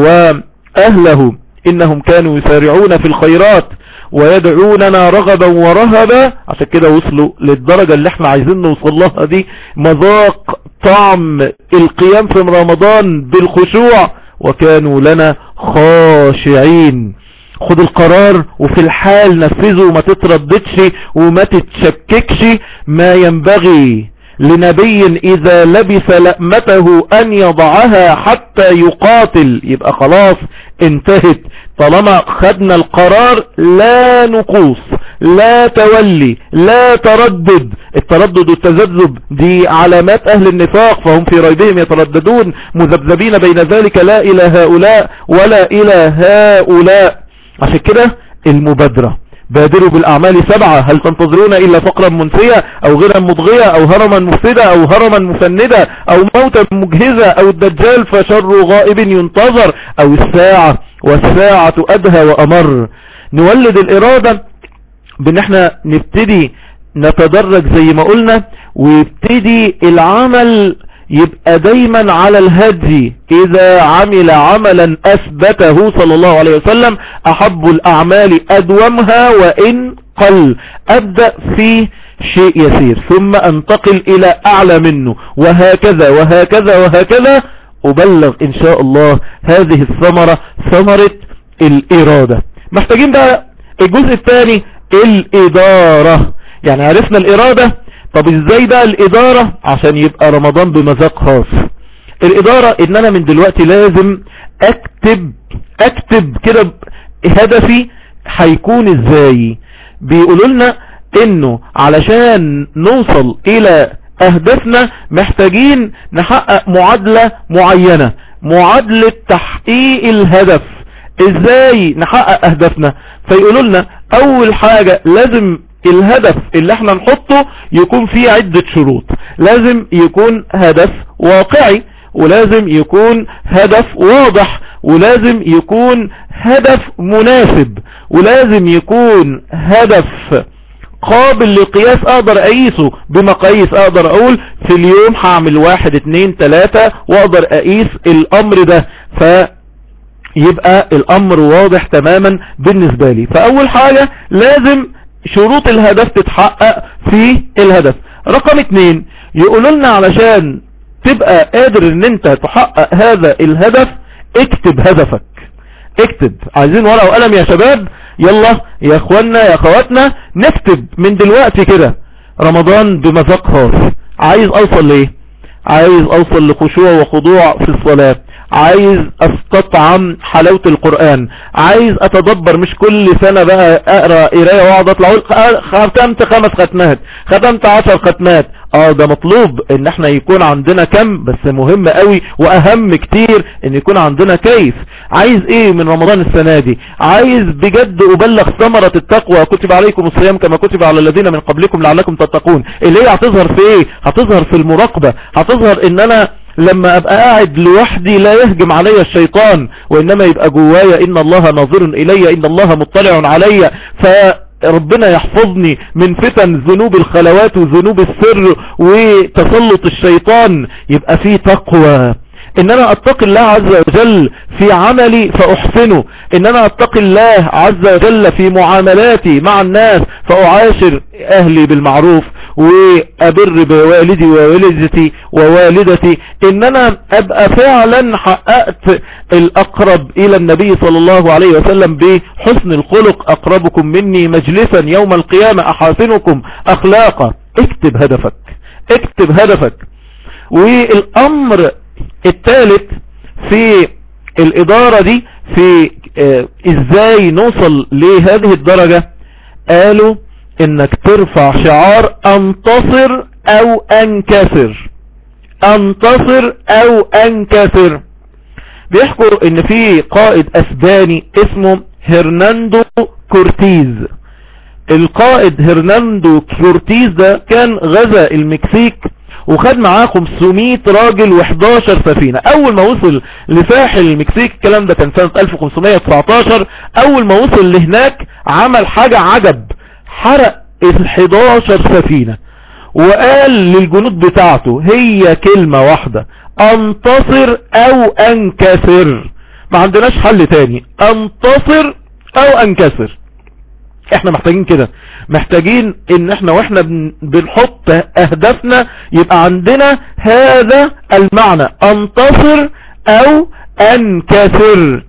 واهله انهم كانوا يسارعون في الخيرات ويدعوننا رغبا ورهبا. عشان كده وصلوا للدرجة اللي احنا عايزين نوصل لها دي، مذاق طعم القيام في رمضان بالخشوع، وكانوا لنا خاشعين. خد القرار وفي الحال نفذه وما تترددش وما تتشككش. ما ينبغي لنبي اذا لبس لأمته ان يضعها حتى يقاتل. يبقى خلاص انتهت، طالما خدنا القرار لا نقوص لا تولي لا تردد. التردد والتذبذب دي علامات اهل النفاق، فهم في ريبهم يترددون مذبذبين بين ذلك لا الى هؤلاء ولا الى هؤلاء. عشان كده المبادرة، بادروا بالاعمال سبعة، هل تنتظرون الا فقرا منسية او غيرا مضغية او هرما مفسدة او هرما مفندة او موتا مجهزة او الدجال فشر غائب ينتظر او الساعة والساعة ادهى وامر. نولد الارادة بان احنا نبتدي نتدرج زي ما قلنا، ويبتدي العمل يبقى دايما على الهدي. اذا عمل عملا اثبته صلى الله عليه وسلم احب الاعمال ادومها وان قل. ابدأ في شيء يسير ثم انتقل الى اعلى منه، وهكذا وهكذا وهكذا أبلغ إن شاء الله هذه الثمرة ثمرة الإرادة. محتاجين بقى الجزء الثاني الإدارة. يعني عرفنا الإرادة، طب إزاي بقى الإدارة عشان يبقى رمضان بمذاق خاص؟ الإدارة إن أنا من دلوقتي لازم أكتب أكتب كده هدفي هيكون إزاي. بيقولوا لنا إنه علشان نوصل إلى أهدافنا محتاجين نحقق معادلة معينة، معادلة تحقيق الهدف. ازاي نحقق أهدافنا؟ فيقولوا لنا أول حاجة لازم الهدف اللي احنا نحطه يكون فيه عدة شروط. لازم يكون هدف واقعي، ولازم يكون هدف واضح، ولازم يكون هدف مناسب، ولازم يكون هدف قابل لقياس، اقدر اقيسه بمقاييس، اقدر اقول في اليوم هعمل واحد اتنين تلاتة واقدر اقيس الامر ده، فيبقى الامر واضح تماما بالنسبة لي. فاول حاجة لازم شروط الهدف تتحقق في الهدف. رقم اتنين يقولوا لنا علشان تبقى قادر ان انت تحقق هذا الهدف اكتب هدفك. اكتب، عايزين ورقة وقلم يا شباب، يلا يا اخوانا يا اخواتنا نكتب من دلوقتي كده. رمضان بمذاق خاص، عايز اوصل ليه؟ عايز اوصل لخشوع وخضوع في الصلاة، عايز استطعم حلاوة القرآن، عايز اتدبر، مش كل سنة بقى اقرأ قراية واقعد اطلع اقول ختمت خمس ختمات، ختمت عشر ختمات. اه ده مطلوب ان احنا يكون عندنا كم، بس مهم قوي واهم كتير ان يكون عندنا كيف. عايز ايه من رمضان السنة دي؟ عايز بجد ابلغ ثمرة التقوى، كتب عليكم الصيام كما كتب على الذين من قبلكم لعلكم تتقون. اللي هي هتظهر في ايه؟ هتظهر في المراقبة، هتظهر ان انا لما ابقى قاعد لوحدي لا يهجم علي الشيطان، وانما يبقى جوايا ان الله ناظر الي، ان الله مطلع علي، فربنا يحفظني من فتن ذنوب الخلوات وذنوب السر وتسلط الشيطان. يبقى فيه تقوى، ان انا اتقي الله عز وجل في عملي فاحسنه، ان انا اتقي الله عز وجل في معاملاتي مع الناس فاعاشر اهلي بالمعروف وابر بوالدي ووالدتي ووالدتي، ان انا ابقى فعلا حققت الاقرب الى النبي صلى الله عليه وسلم بحسن الخلق. اقربكم مني مجلسا يوم القيامة احاسنكم اخلاقا. اكتب هدفك، اكتب هدفك. والامر الثالث في الادارة دي في اه ازاي نوصل لهذه الدرجة، قالوا انك ترفع شعار انتصر او انكسر، انتصر او انكسر. بيحكوا ان في قائد اسباني اسمه هرناندو كورتيز. القائد هرناندو كورتيز ده كان غزا المكسيك وخد معاه خمسمائة راجل وحداشر سفينة. اول ما وصل لساحل المكسيك، الكلام ده كان سنة ألف وخمسمائة وتسعتاشر، اول ما وصل لهناك عمل حاجة عجب، حرق الحداشر سفينة وقال للجنود بتاعته هي كلمة واحدة، انتصر او انكسر، ما عندناش حل تاني، انتصر او انكسر. احنا محتاجين كده، محتاجين ان احنا واحنا بنحط اهدافنا يبقى عندنا هذا المعنى، انتصر او انكسر.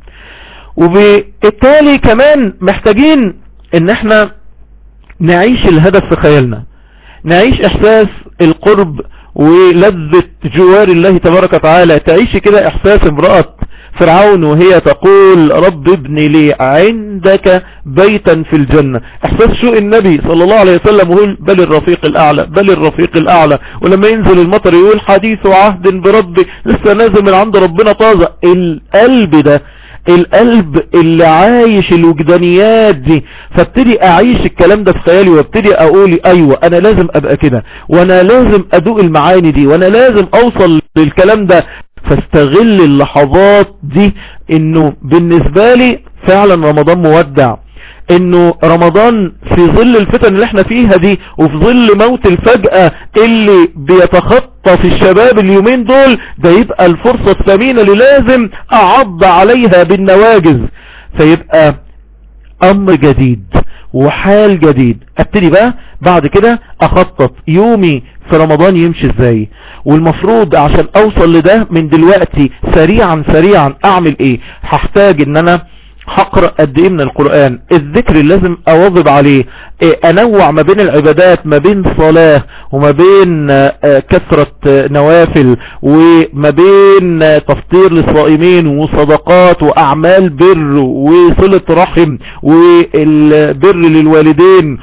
وبالتالي كمان محتاجين ان احنا نعيش الهدف في خيالنا، نعيش احساس القرب ولذة جوار الله تبارك وتعالى. تعيش كده احساس امرأة فرعون وهي تقول رب ابن لي عندك بيتا في الجنة، احساس شوق النبي صلى الله عليه وسلم ويقول بل الرفيق الاعلى، بل الرفيق الاعلى. ولما ينزل المطر يقول حديث عهد بربي، لسه نازل من عند ربنا طازة. القلب ده، القلب اللي عايش الوجدانيات دي، فابتدي اعيش الكلام ده في خيالي وابتدي اقول ايوه انا لازم ابقى كده، وانا لازم ادوق المعاني دي، وانا لازم اوصل للكلام ده. فاستغل اللحظات دي، انه بالنسبة لي فعلا رمضان مودع، انه رمضان في ظل الفتن اللي احنا فيها دي وفي ظل موت الفجأة اللي بيتخطى في الشباب اليومين دول، ده يبقى الفرصة الثمينة اللي لازم اعض عليها بالنواجز. فيبقى امر جديد وحال جديد. ابتدي بقى بعد كده اخطط يومي في رمضان يمشي ازاي، والمفروض عشان اوصل لده من دلوقتي سريعا سريعا اعمل ايه. هحتاج ان انا هقرأ قد ايه من القرآن، الذكر اللي لازم اواظب عليه، إيه انوع ما بين العبادات، ما بين صلاة وما بين كثرة نوافل وما بين تفطير للصائمين وصدقات واعمال بر وصلة رحم والبر للوالدين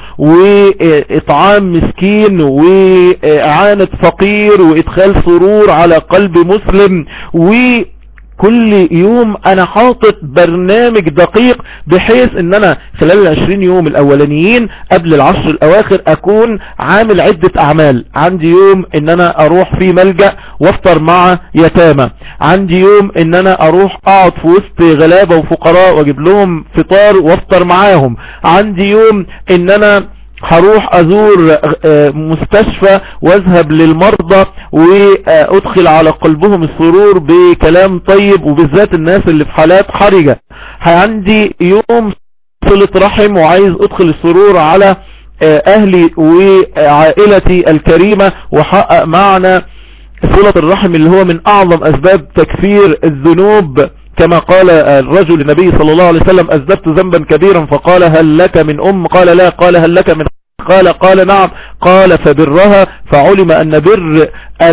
واطعام مسكين واعانة فقير وادخال سرور على قلب مسلم. و كل يوم انا حاطط برنامج دقيق بحيث ان انا خلال العشرين يوم الاولانيين قبل العشر الاواخر اكون عامل عدة اعمال. عندي يوم ان انا اروح في ملجأ وافطر مع يتامى، عندي يوم ان انا اروح اقعد في وسط غلابة وفقراء واجيب لهم فطار وافطر معاهم، عندي يوم ان انا هروح ازور مستشفى واذهب للمرضى وادخل على قلبهم السرور بكلام طيب، وبالذات الناس اللي في حالات حرجة. عندي يوم صلة رحم وعايز ادخل السرور على اهلي وعائلتي الكريمة وحقق معنا صلة الرحم اللي هو من اعظم اسباب تكفير الذنوب، كما قال الرجل النبي صلى الله عليه وسلم اذنبت ذنبا كبيرا فقال هل لك من ام؟ قال لا. قال هل لك من قال قال نعم. قال فبرها، فعلم ان بر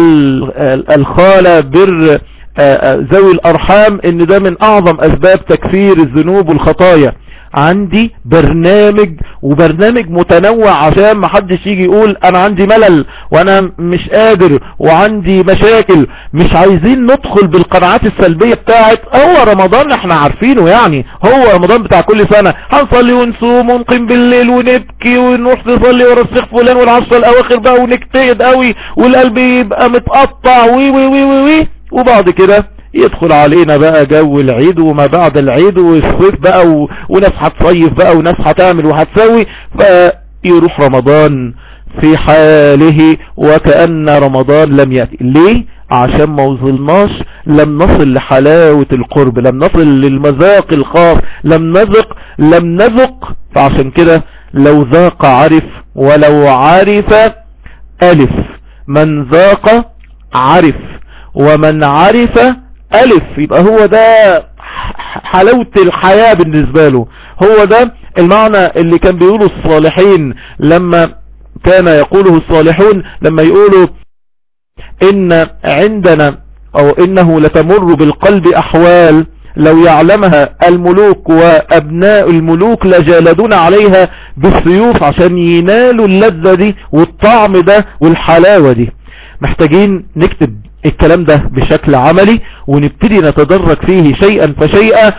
الخالة بر ذوي الارحام ان ده من اعظم اسباب تكفير الذنوب والخطايا. عندي برنامج، وبرنامج متنوع عشان ما حدش يجي يقول انا عندي ملل وانا مش قادر وعندي مشاكل. مش عايزين ندخل بالقناعات السلبية بتاعت هو رمضان احنا عارفينه، يعني هو رمضان بتاع كل سنة هنصلي ونصوم ونقيم بالليل ونبكي ونروح نصلي ورا الشيخ فلان والعشرة الاواخر بقى ونجتهد قوي والقلب يبقى متقطع وي وي وي وي, وي. وبعد كده يدخل علينا بقى جو العيد وما بعد العيد والصيف بقى و... وناس هتصيف بقى وناس هتعمل وهتسوي، فيروح رمضان في حاله وكأن رمضان لم يأتي. ليه؟ عشان ما وصلناش، لم نصل لحلاوة القرب، لم نصل للمذاق الخاص، لم نذق لم نذق فعشان كده لو ذاق عرف ولو عرف ألف. من ذاق عرف ومن عرف ألف. يبقى هو ده حلاوة الحياة بالنسبة له، هو ده المعنى اللي كان بيقوله الصالحين لما كان يقوله الصالحون لما يقولوا إن عندنا أو إنه لتمر بالقلب أحوال لو يعلمها الملوك وأبناء الملوك لجالدون عليها بالسيوف عشان ينالوا اللذة دي والطعم ده والحلاوة دي. محتاجين نكتب الكلام ده بشكل عملي ونبتدي نتدرج فيه شيئا فشيئا،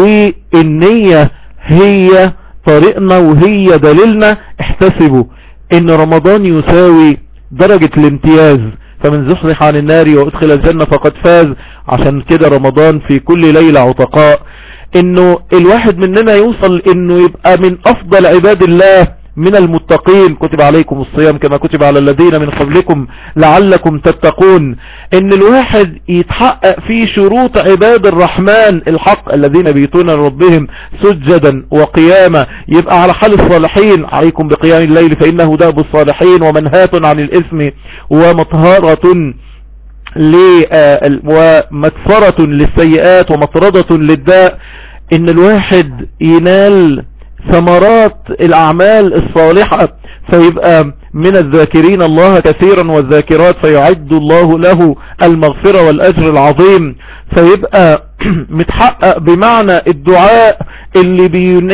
والنية هي طريقنا وهي دليلنا. احتسبوا ان رمضان يساوي درجة الامتياز، فمن زحزح عن النار وادخل الجنة فقد فاز. عشان كده رمضان في كل ليلة عتقاء، انه الواحد مننا يوصل انه يبقى من افضل عباد الله من المتقين. كتب عليكم الصيام كما كتب على الذين من قبلكم لعلكم تتقون. ان الواحد يتحقق في شروط عباد الرحمن الحق الذين بيتون لربهم سجدا وقياما، يبقى على حال الصالحين. عليكم بقيام الليل فإنه داب الصالحين ومنهاة عن الإثم ومطهرة ومكفرة للسيئات ومطردة للداء. ان الواحد ينال ثمرات الأعمال الصالحة فيبقى من الذاكرين الله كثيرا والذاكرات فيعد الله له المغفرة والأجر العظيم، فيبقى متحقق بمعنى الدعاء اللي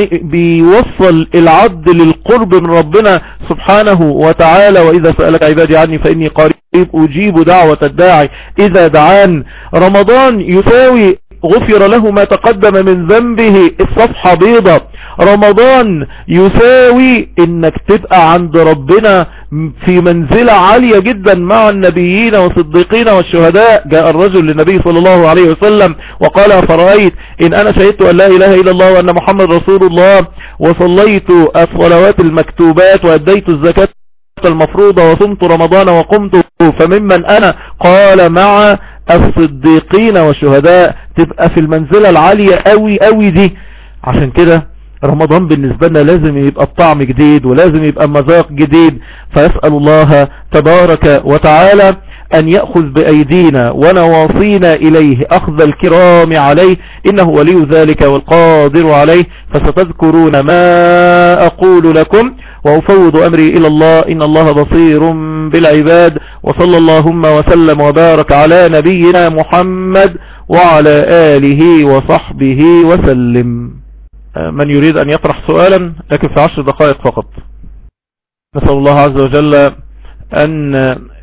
بيوصل العبد للقرب من ربنا سبحانه وتعالى. وإذا سألك عبادي عني فإني قريب أجيب دعوة الداعي إذا دعان. رمضان يساوي غفر له ما تقدم من ذنبه الصفحة بيضة. رمضان يساوي انك تبقى عند ربنا في منزلة عالية جدا مع النبيين والصديقين والشهداء. جاء الرجل للنبي صلى الله عليه وسلم وقال أفرأيت إن أنا شهدت أن لا إله إلا الله وأن محمد رسول الله وصليت الصلوات المكتوبات وأديت الزكاة المفروضة وصمت رمضان وقمت فممن أنا؟ قال مع الصديقين والشهداء. تبقى في المنزلة العالية قوي قوي دي. عشان كده رمضان بالنسبة لنا لازم يبقى الطعم جديد ولازم يبقى مذاق جديد. فيسأل الله تبارك وتعالى أن يأخذ بأيدينا ونواصينا إليه أخذ الكرام عليه، إنه ولي ذلك والقادر عليه. فستذكرون ما أقول لكم وأفوض أمري إلى الله إن الله بصير بالعباد. وصلى اللهم وسلم وبارك على نبينا محمد وعلى آله وصحبه وسلم. من يريد أن يطرح سؤالا لكن في عشر دقائق فقط. نسأل الله عز وجل أن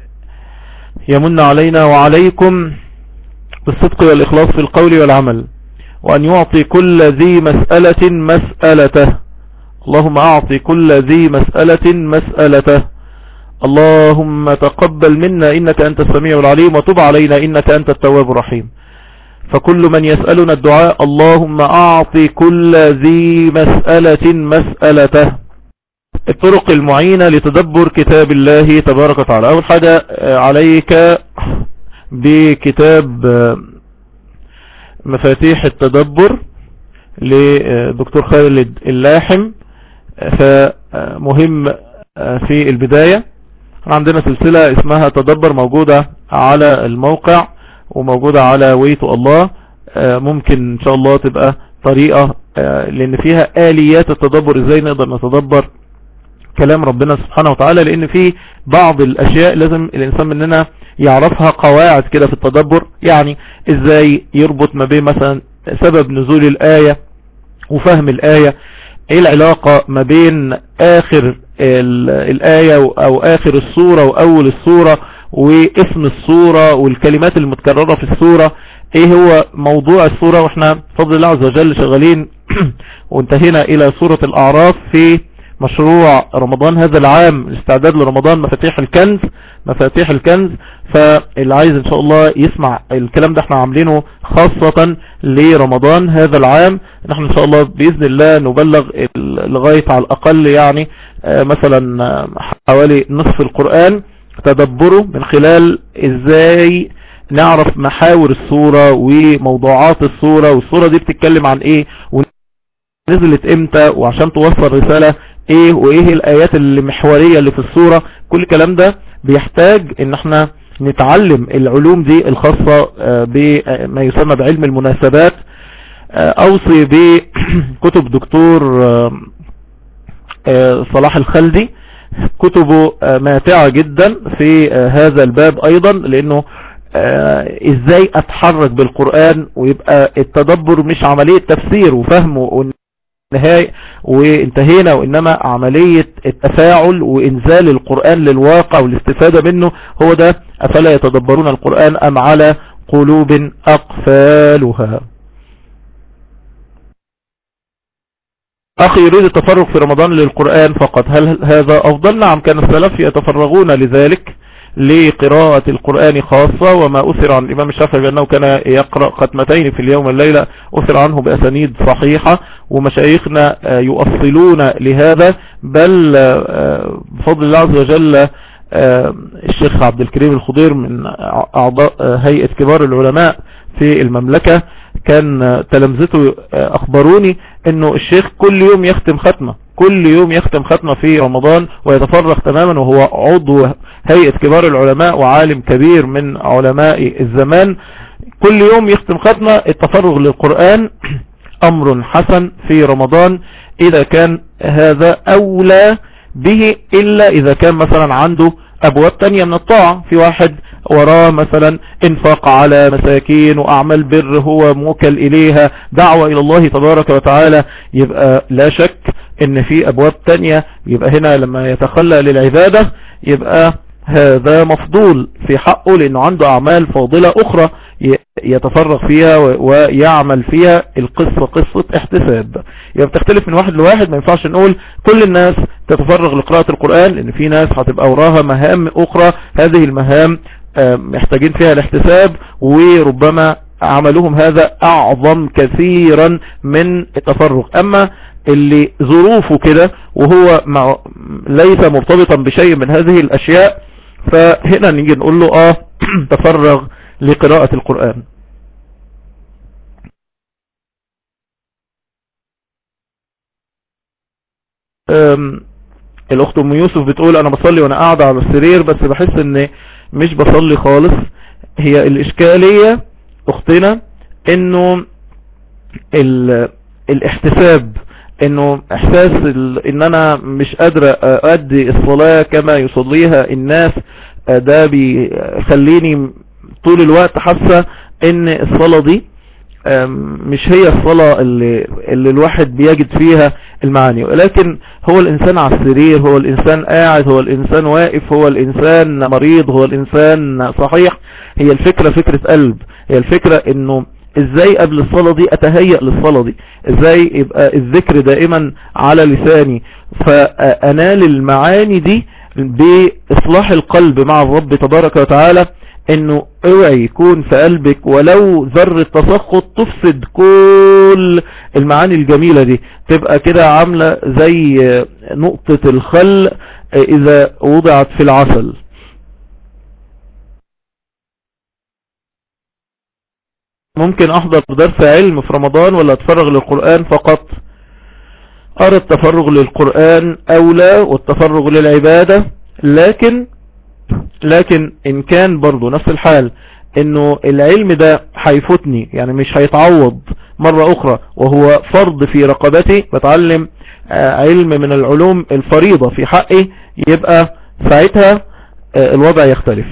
يمن علينا وعليكم بالصدق والإخلاص في القول والعمل، وأن يعطي كل ذي مسألة مسألته. اللهم أعطي كل ذي مسألة مسألته. اللهم تقبل منا إنك أنت السميع العليم وتب علينا إنك أنت التواب الرحيم. فكل من يسألنا الدعاء اللهم أعطي كل ذي مسألة مسألته. الطرق المعينة لتدبر كتاب الله تبارك وتعالى. أول حاجة عليك بكتاب مفاتيح التدبر لدكتور خالد اللاحم، فمهم في البداية. عندنا سلسلة اسمها تدبر موجودة على الموقع وموجودة على ويتو الله. ممكن ان شاء الله تبقى طريقة لان فيها آليات التدبر، ازاي نقدر نتدبر كلام ربنا سبحانه وتعالى، لان في بعض الاشياء لازم الانسان مننا يعرفها، قواعد كده في التدبر. يعني ازاي يربط ما بين مثلا سبب نزول الآية وفهم الآية، ايه العلاقة ما بين اخر الآية او اخر السورة واول السورة واسم السورة والكلمات المتكررة في السورة، ايه هو موضوع السورة. واحنا بفضل الله عز وجل شغالين وانتهينا الى سورة الاعراف في مشروع رمضان هذا العام، الاستعداد لرمضان مفاتيح الكنز. مفاتيح الكنز فاللي عايز ان شاء الله يسمع الكلام ده احنا عاملينه خاصة لرمضان هذا العام. نحن ان شاء الله بإذن الله نبلغ لغاية على الاقل يعني مثلا حوالي نصف القرآن تدبره من خلال ازاي نعرف محاور السورة وموضوعات السورة، والسورة دي بتتكلم عن ايه ونزلت امتى وعشان توصل رسالة ايه وايه الايات المحورية اللي في السورة. كل الكلام ده بيحتاج ان احنا نتعلم العلوم دي الخاصة بما يسمى بعلم المناسبات. اوصي بكتب دكتور صلاح الخلدي، كتبه ماتعة جدا في هذا الباب ايضا، لانه ازاي اتحرك بالقرآن ويبقى التدبر مش عملية تفسير وفهمه نهاية وانتهينا، وانما عملية التفاعل وانزال القرآن للواقع والاستفادة منه. هو ده افلا يتدبرون القرآن ام على قلوب اقفالها. اخي يريد التفرغ في رمضان للقرآن فقط، هل هذا افضل؟ نعم، كان السلف يتفرغون لذلك لقراءة القرآن خاصة، وما أثر عن الإمام الشافعي بأنه كان يقرأ ختمتين في اليوم والليلة أثر عنه بأسانيد صحيحة، ومشايخنا يؤصلون لهذا. بل بفضل الله عز وجل الشيخ عبد الكريم الخضير من أعضاء هيئة كبار العلماء في المملكة كان تلامذته أخبروني أنه الشيخ كل يوم يختم ختمة، كل يوم يختم ختمة في رمضان ويتفرغ تماما، وهو عضو هيئة كبار العلماء وعالم كبير من علماء الزمان. كل يوم يختم ختمة. التفرغ للقرآن أمر حسن في رمضان إذا كان هذا أولى به، إلا إذا كان مثلا عنده أبواب تانية من الطاعة. في واحد وراه مثلا انفاق على مساكين وأعمال بر هو موكل إليها، دعوة إلى الله تبارك وتعالى، يبقى لا شك ان في ابواب تانية، يبقى هنا لما يتخلى للعبادة يبقى هذا مفضول في حقه، لانه عنده اعمال فاضلة اخرى يتفرغ فيها ويعمل فيها. القصة قصة احتساب، يبقى بتختلف من واحد لواحد. ما ينفعش نقول كل الناس تتفرغ لقراءة القرآن، لان في ناس هتبقى وراها مهام اخرى، هذه المهام محتاجين فيها الاحتساب، وربما عملهم هذا اعظم كثيرا من التفرغ. اما اللي ظروفه كده وهو مع ليس مرتبطا بشيء من هذه الاشياء، فهنا نيجي نقول له اه تفرغ لقراءة القرآن. الاخت ام يوسف بتقول انا بصلي وانا قاعدة على السرير بس بحس ان مش بصلي خالص. هي الاشكالية اختنا انه الاحتساب، انه احساس ان انا مش قادر اؤدي الصلاة كما يصليها الناس، ده بيخليني طول الوقت حاسة ان الصلاة دي مش هي الصلاة اللي, اللي الواحد بيجد فيها المعاني. ولكن هو الانسان على السرير، هو الانسان قاعد، هو الانسان واقف، هو الانسان مريض، هو الانسان صحيح. هي الفكرة فكرة قلب، هي الفكرة انه ازاي قبل الصلاة دي اتهيأ للصلاة دي، ازاي يبقى الذكر دائما على لساني، فانال المعاني دي باصلاح القلب مع الرب تبارك وتعالى. انه اوعي يكون في قلبك ولو ذرة تسخط تفسد كل المعاني الجميلة دي، تبقى كده عاملة زي نقطة الخل اذا وضعت في العسل. ممكن احضر درس علم في رمضان ولا اتفرغ للقرآن فقط؟ ارى التفرغ للقرآن اولى والتفرغ للعبادة، لكن لكن ان كان برضو نفس الحال انه العلم ده هيفوتني، يعني مش هيتعوض مرة اخرى وهو فرض في رقبتي، بتعلم علم من العلوم الفريضة في حقي، يبقى ساعتها الوضع يختلف.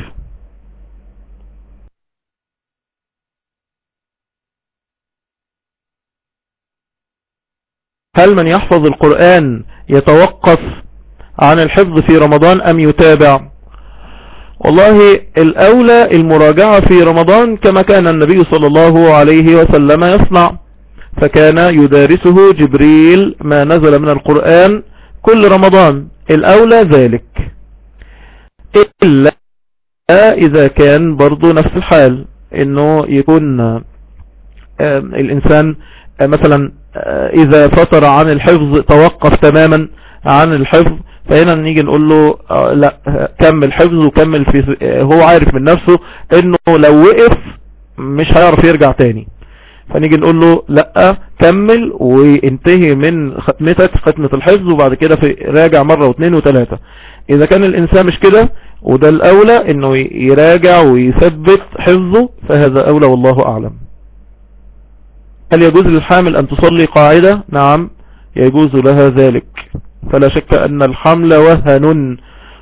هل من يحفظ القرآن يتوقف عن الحفظ في رمضان أم يتابع؟ والله الأولى المراجعة في رمضان كما كان النبي صلى الله عليه وسلم يصنع، فكان يدارسه جبريل ما نزل من القرآن كل رمضان، الأولى ذلك، إلا إذا كان برضو نفس الحال انه يكون الانسان مثلا اذا فتر عن الحفظ توقف تماما عن الحفظ، فهنا نيجي نقول له لا كمل حفظ وكمل في، هو عارف من نفسه انه لو وقف مش هيعرف يرجع تاني، فنيجي نقول له لا كمل وانتهي من ختمتك ختمة الحفظ وبعد كده في راجع مرة واثنين وثلاثة. اذا كان الانسان مش كده وده الاولى انه يراجع ويثبت حفظه فهذا اولى والله اعلم. هل يجوز للحامل ان تصلي قاعدة؟ نعم يجوز لها ذلك، فلا شك ان الحمل وهن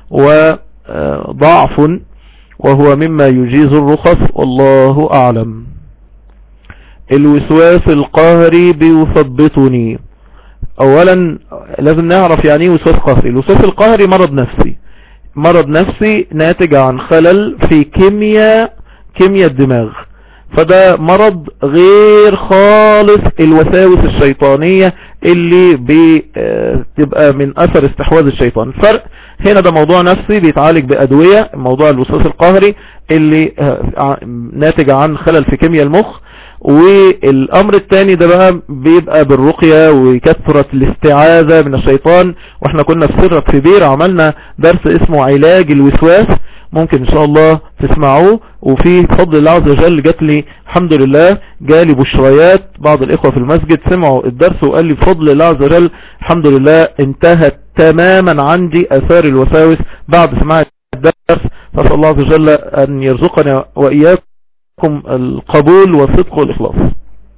وضعف وهو مما يجيز الرخص والله اعلم. الوسواس القهري بيثبطني، اولا لازم نعرف يعني ايه وسواس قهري. الوسواس القهري مرض نفسي، مرض نفسي ناتج عن خلل في كيمياء كيمياء الدماغ، فده مرض غير خالص الوساوس الشيطانية اللي بتبقى من اثر استحواذ الشيطان. الفرق هنا ده موضوع نفسي بيتعالج بأدوية، موضوع الوسواس القهري اللي ناتج عن خلل في كيمياء المخ، والامر الثاني ده بقى بيبقى بالرقية وكثرة الاستعاذة من الشيطان، واحنا كنا في سرك في بير عملنا درس اسمه علاج الوسواس، ممكن ان شاء الله تسمعوه. وفي فضل الله عز وجل جات لي الحمد لله جالي بشريات بعض الاخوة في المسجد سمعوا الدرس وقال لي بفضل الله عز وجل الحمد لله انتهت تماما عندي اثار الوساوس بعد سماع الدرس. فاسأل الله عز وجل ان يرزقنا واياكم القبول والصدق والإخلاص.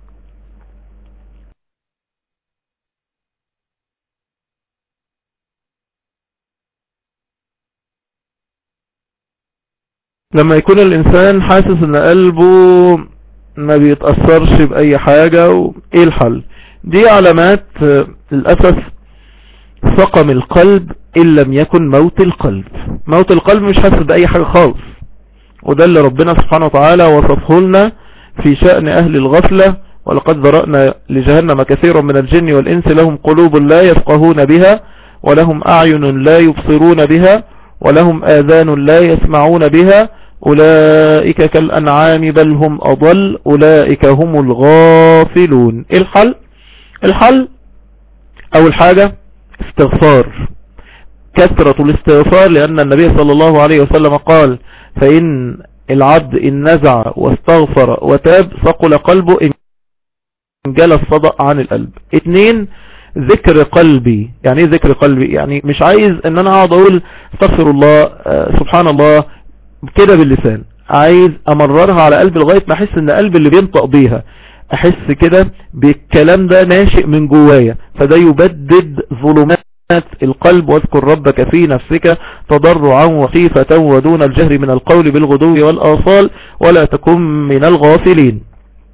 لما يكون الإنسان حاسس ان قلبه ما بيتأثرش بأي حاجة، ايه الحل؟ دي علامات للأسف سقم القلب إن لم يكن موت القلب. موت القلب مش حاسس بأي حاجة خالص، وده اللي ربنا سبحانه وتعالى وصفه لنا في شأن أهل الغفلة: ولقد ذرأنا لجهنم كثيرا من الجن والإنس لهم قلوب لا يفقهون بها ولهم أعين لا يبصرون بها ولهم آذان لا يسمعون بها أولئك كالأنعام بل هم أضل أولئك هم الغافلون. الحل الحل أول حاجة استغفار، كثرة الاستغفار، لأن النبي صلى الله عليه وسلم قال: فإن العبد إن نزع واستغفر وتاب ثقل قلبه إن جل الصدأ عن القلب. اتنين ذكر قلبي. يعني ايه ذكر قلبي؟ يعني مش عايز ان انا اقعد اقول استغفر الله آه سبحان الله كده باللسان، عايز امررها على قلبي لغاية ما احس ان قلبي اللي بينطق بيها، احس كده بالكلام ده ناشئ من جوايا، فده يبدد ظلمات القلب. واذكر ربك في نفسك تضرعا وخيفة ودون الجهر من القول بالغدو والآصال ولا تكن من الغافلين.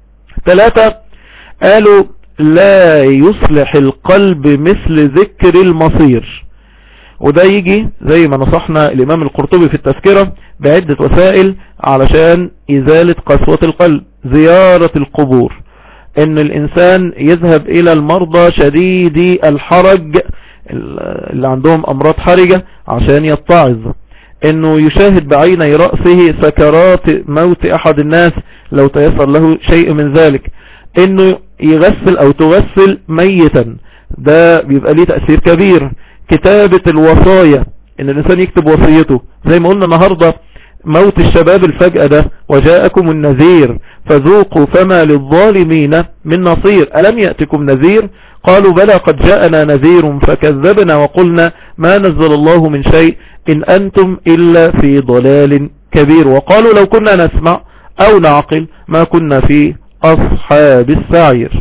ثلاثة قالوا لا يصلح القلب مثل ذكر المصير، وده يجي زي ما نصحنا الإمام القرطبي في التذكرة بعدة وسائل علشان إزالة قسوة القلب: زيارة القبور، ان الانسان يذهب الى المرضى شديدي الحرج اللي عندهم امراض حرجة عشان يتعظ، انه يشاهد بعيني رأسه سكرات موت احد الناس لو تيسر له شيء من ذلك، انه يغسل او تغسل ميتا، ده بيبقى ليه تأثير كبير. كتابة الوصايا، ان الانسان يكتب وصيته، زي ما قلنا النهاردة موت الشباب الفجأة ده: وجاءكم النذير فذوقوا فما للظالمين من نصير ألم يأتكم نذير؟ قالوا بلى قد جاءنا نذير فكذبنا وقلنا ما نزل الله من شيء إن أنتم إلا في ضلال كبير، وقالوا لو كنا نسمع أو نعقل ما كنا في أصحاب السعير.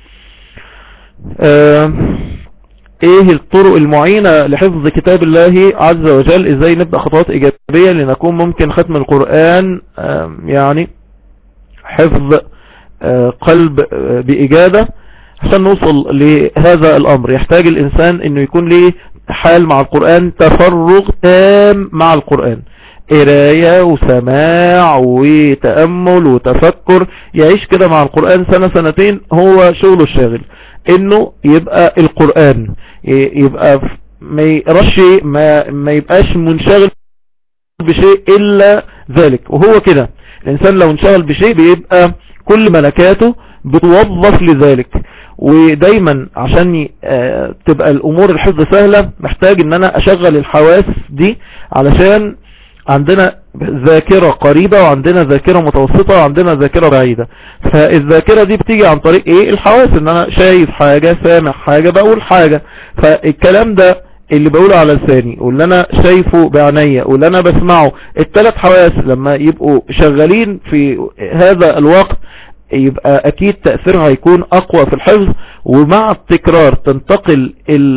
آه ايه الطرق المعينة لحفظ كتاب الله عز وجل؟ ازاي نبدأ خطوات ايجابية لنكون ممكن ختم القرآن يعني حفظ قلب بإجابة؟ عشان نوصل لهذا الامر يحتاج الانسان انه يكون ليه حال مع القرآن، تفرغ تام مع القرآن، قراية وسماع وتأمل وتفكر، يعيش كده مع القرآن سنة سنتين. هو شغله الشاغل انه يبقى القرآن، يبقى ما يقراش، ما, ما يبقاش منشغل بشيء الا ذلك. وهو كده الانسان لو انشغل بشيء بيبقى كل ملكاته بتوظف لذلك. ودايما عشان تبقى الامور الحفظ سهلة محتاج ان انا اشغل الحواس دي، علشان عندنا ذاكرة قريبة وعندنا ذاكرة متوسطة وعندنا ذاكرة بعيدة. فالذاكرة دي بتيجي عن طريق ايه؟ الحواس، ان انا شايف حاجة، سامع حاجة، بقول حاجة. فالكلام ده اللي بقوله على لساني واللي انا شايفه بعينيا واللي انا بسمعه، الثلاث حواس لما يبقوا شغالين في هذا الوقت يبقى اكيد تأثيرها هيكون اقوى في الحفظ. ومع التكرار تنتقل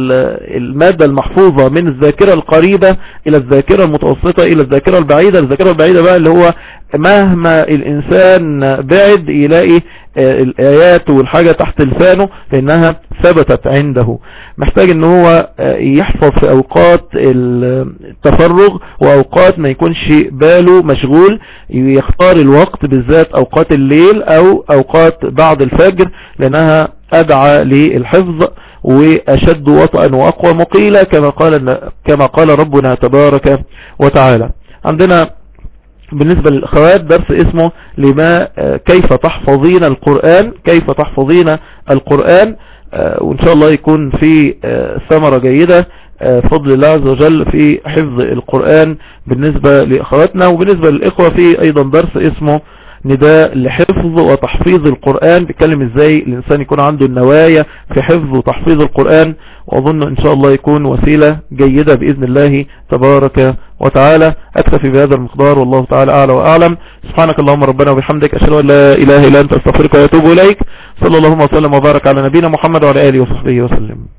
المادة المحفوظة من الذاكرة القريبة الى الذاكرة المتوسطة الى الذاكرة البعيدة. الذاكرة البعيدة بقى اللي هو مهما الانسان بعد يلاقي الايات والحاجة تحت لسانه لانها ثبتت عنده. محتاج ان هو يحفظ في اوقات التفرغ واوقات ما يكونش باله مشغول، يختار الوقت بالذات اوقات الليل او اوقات بعد الفجر لانها ادعى للحفظ واشد وطئا واقوى مقيلة كما قال كما قال ربنا تبارك وتعالى. عندنا بالنسبة للأخوات درس اسمه لما كيف تحفظين القرآن، كيف تحفظين القرآن، وإن شاء الله يكون في ثمرة جيدة فضل الله عز وجل في حفظ القرآن بالنسبة لأخواتنا. وبالنسبة للإخوة في أيضا درس اسمه نداء لحفظ وتحفيظ القرآن، بيتكلم ازاي الانسان يكون عنده النوايا في حفظ وتحفيظ القرآن، واظن ان شاء الله يكون وسيلة جيدة باذن الله تبارك وتعالى. اكتفي بهذا المقدار والله تعالى اعلى واعلم. سبحانك اللهم ربنا وبحمدك، اشهد ان لا اله الا انت، استغفرك واتوب اليك. صلى الله وسلم وبارك على نبينا محمد وعلى اله وصحبه وسلم.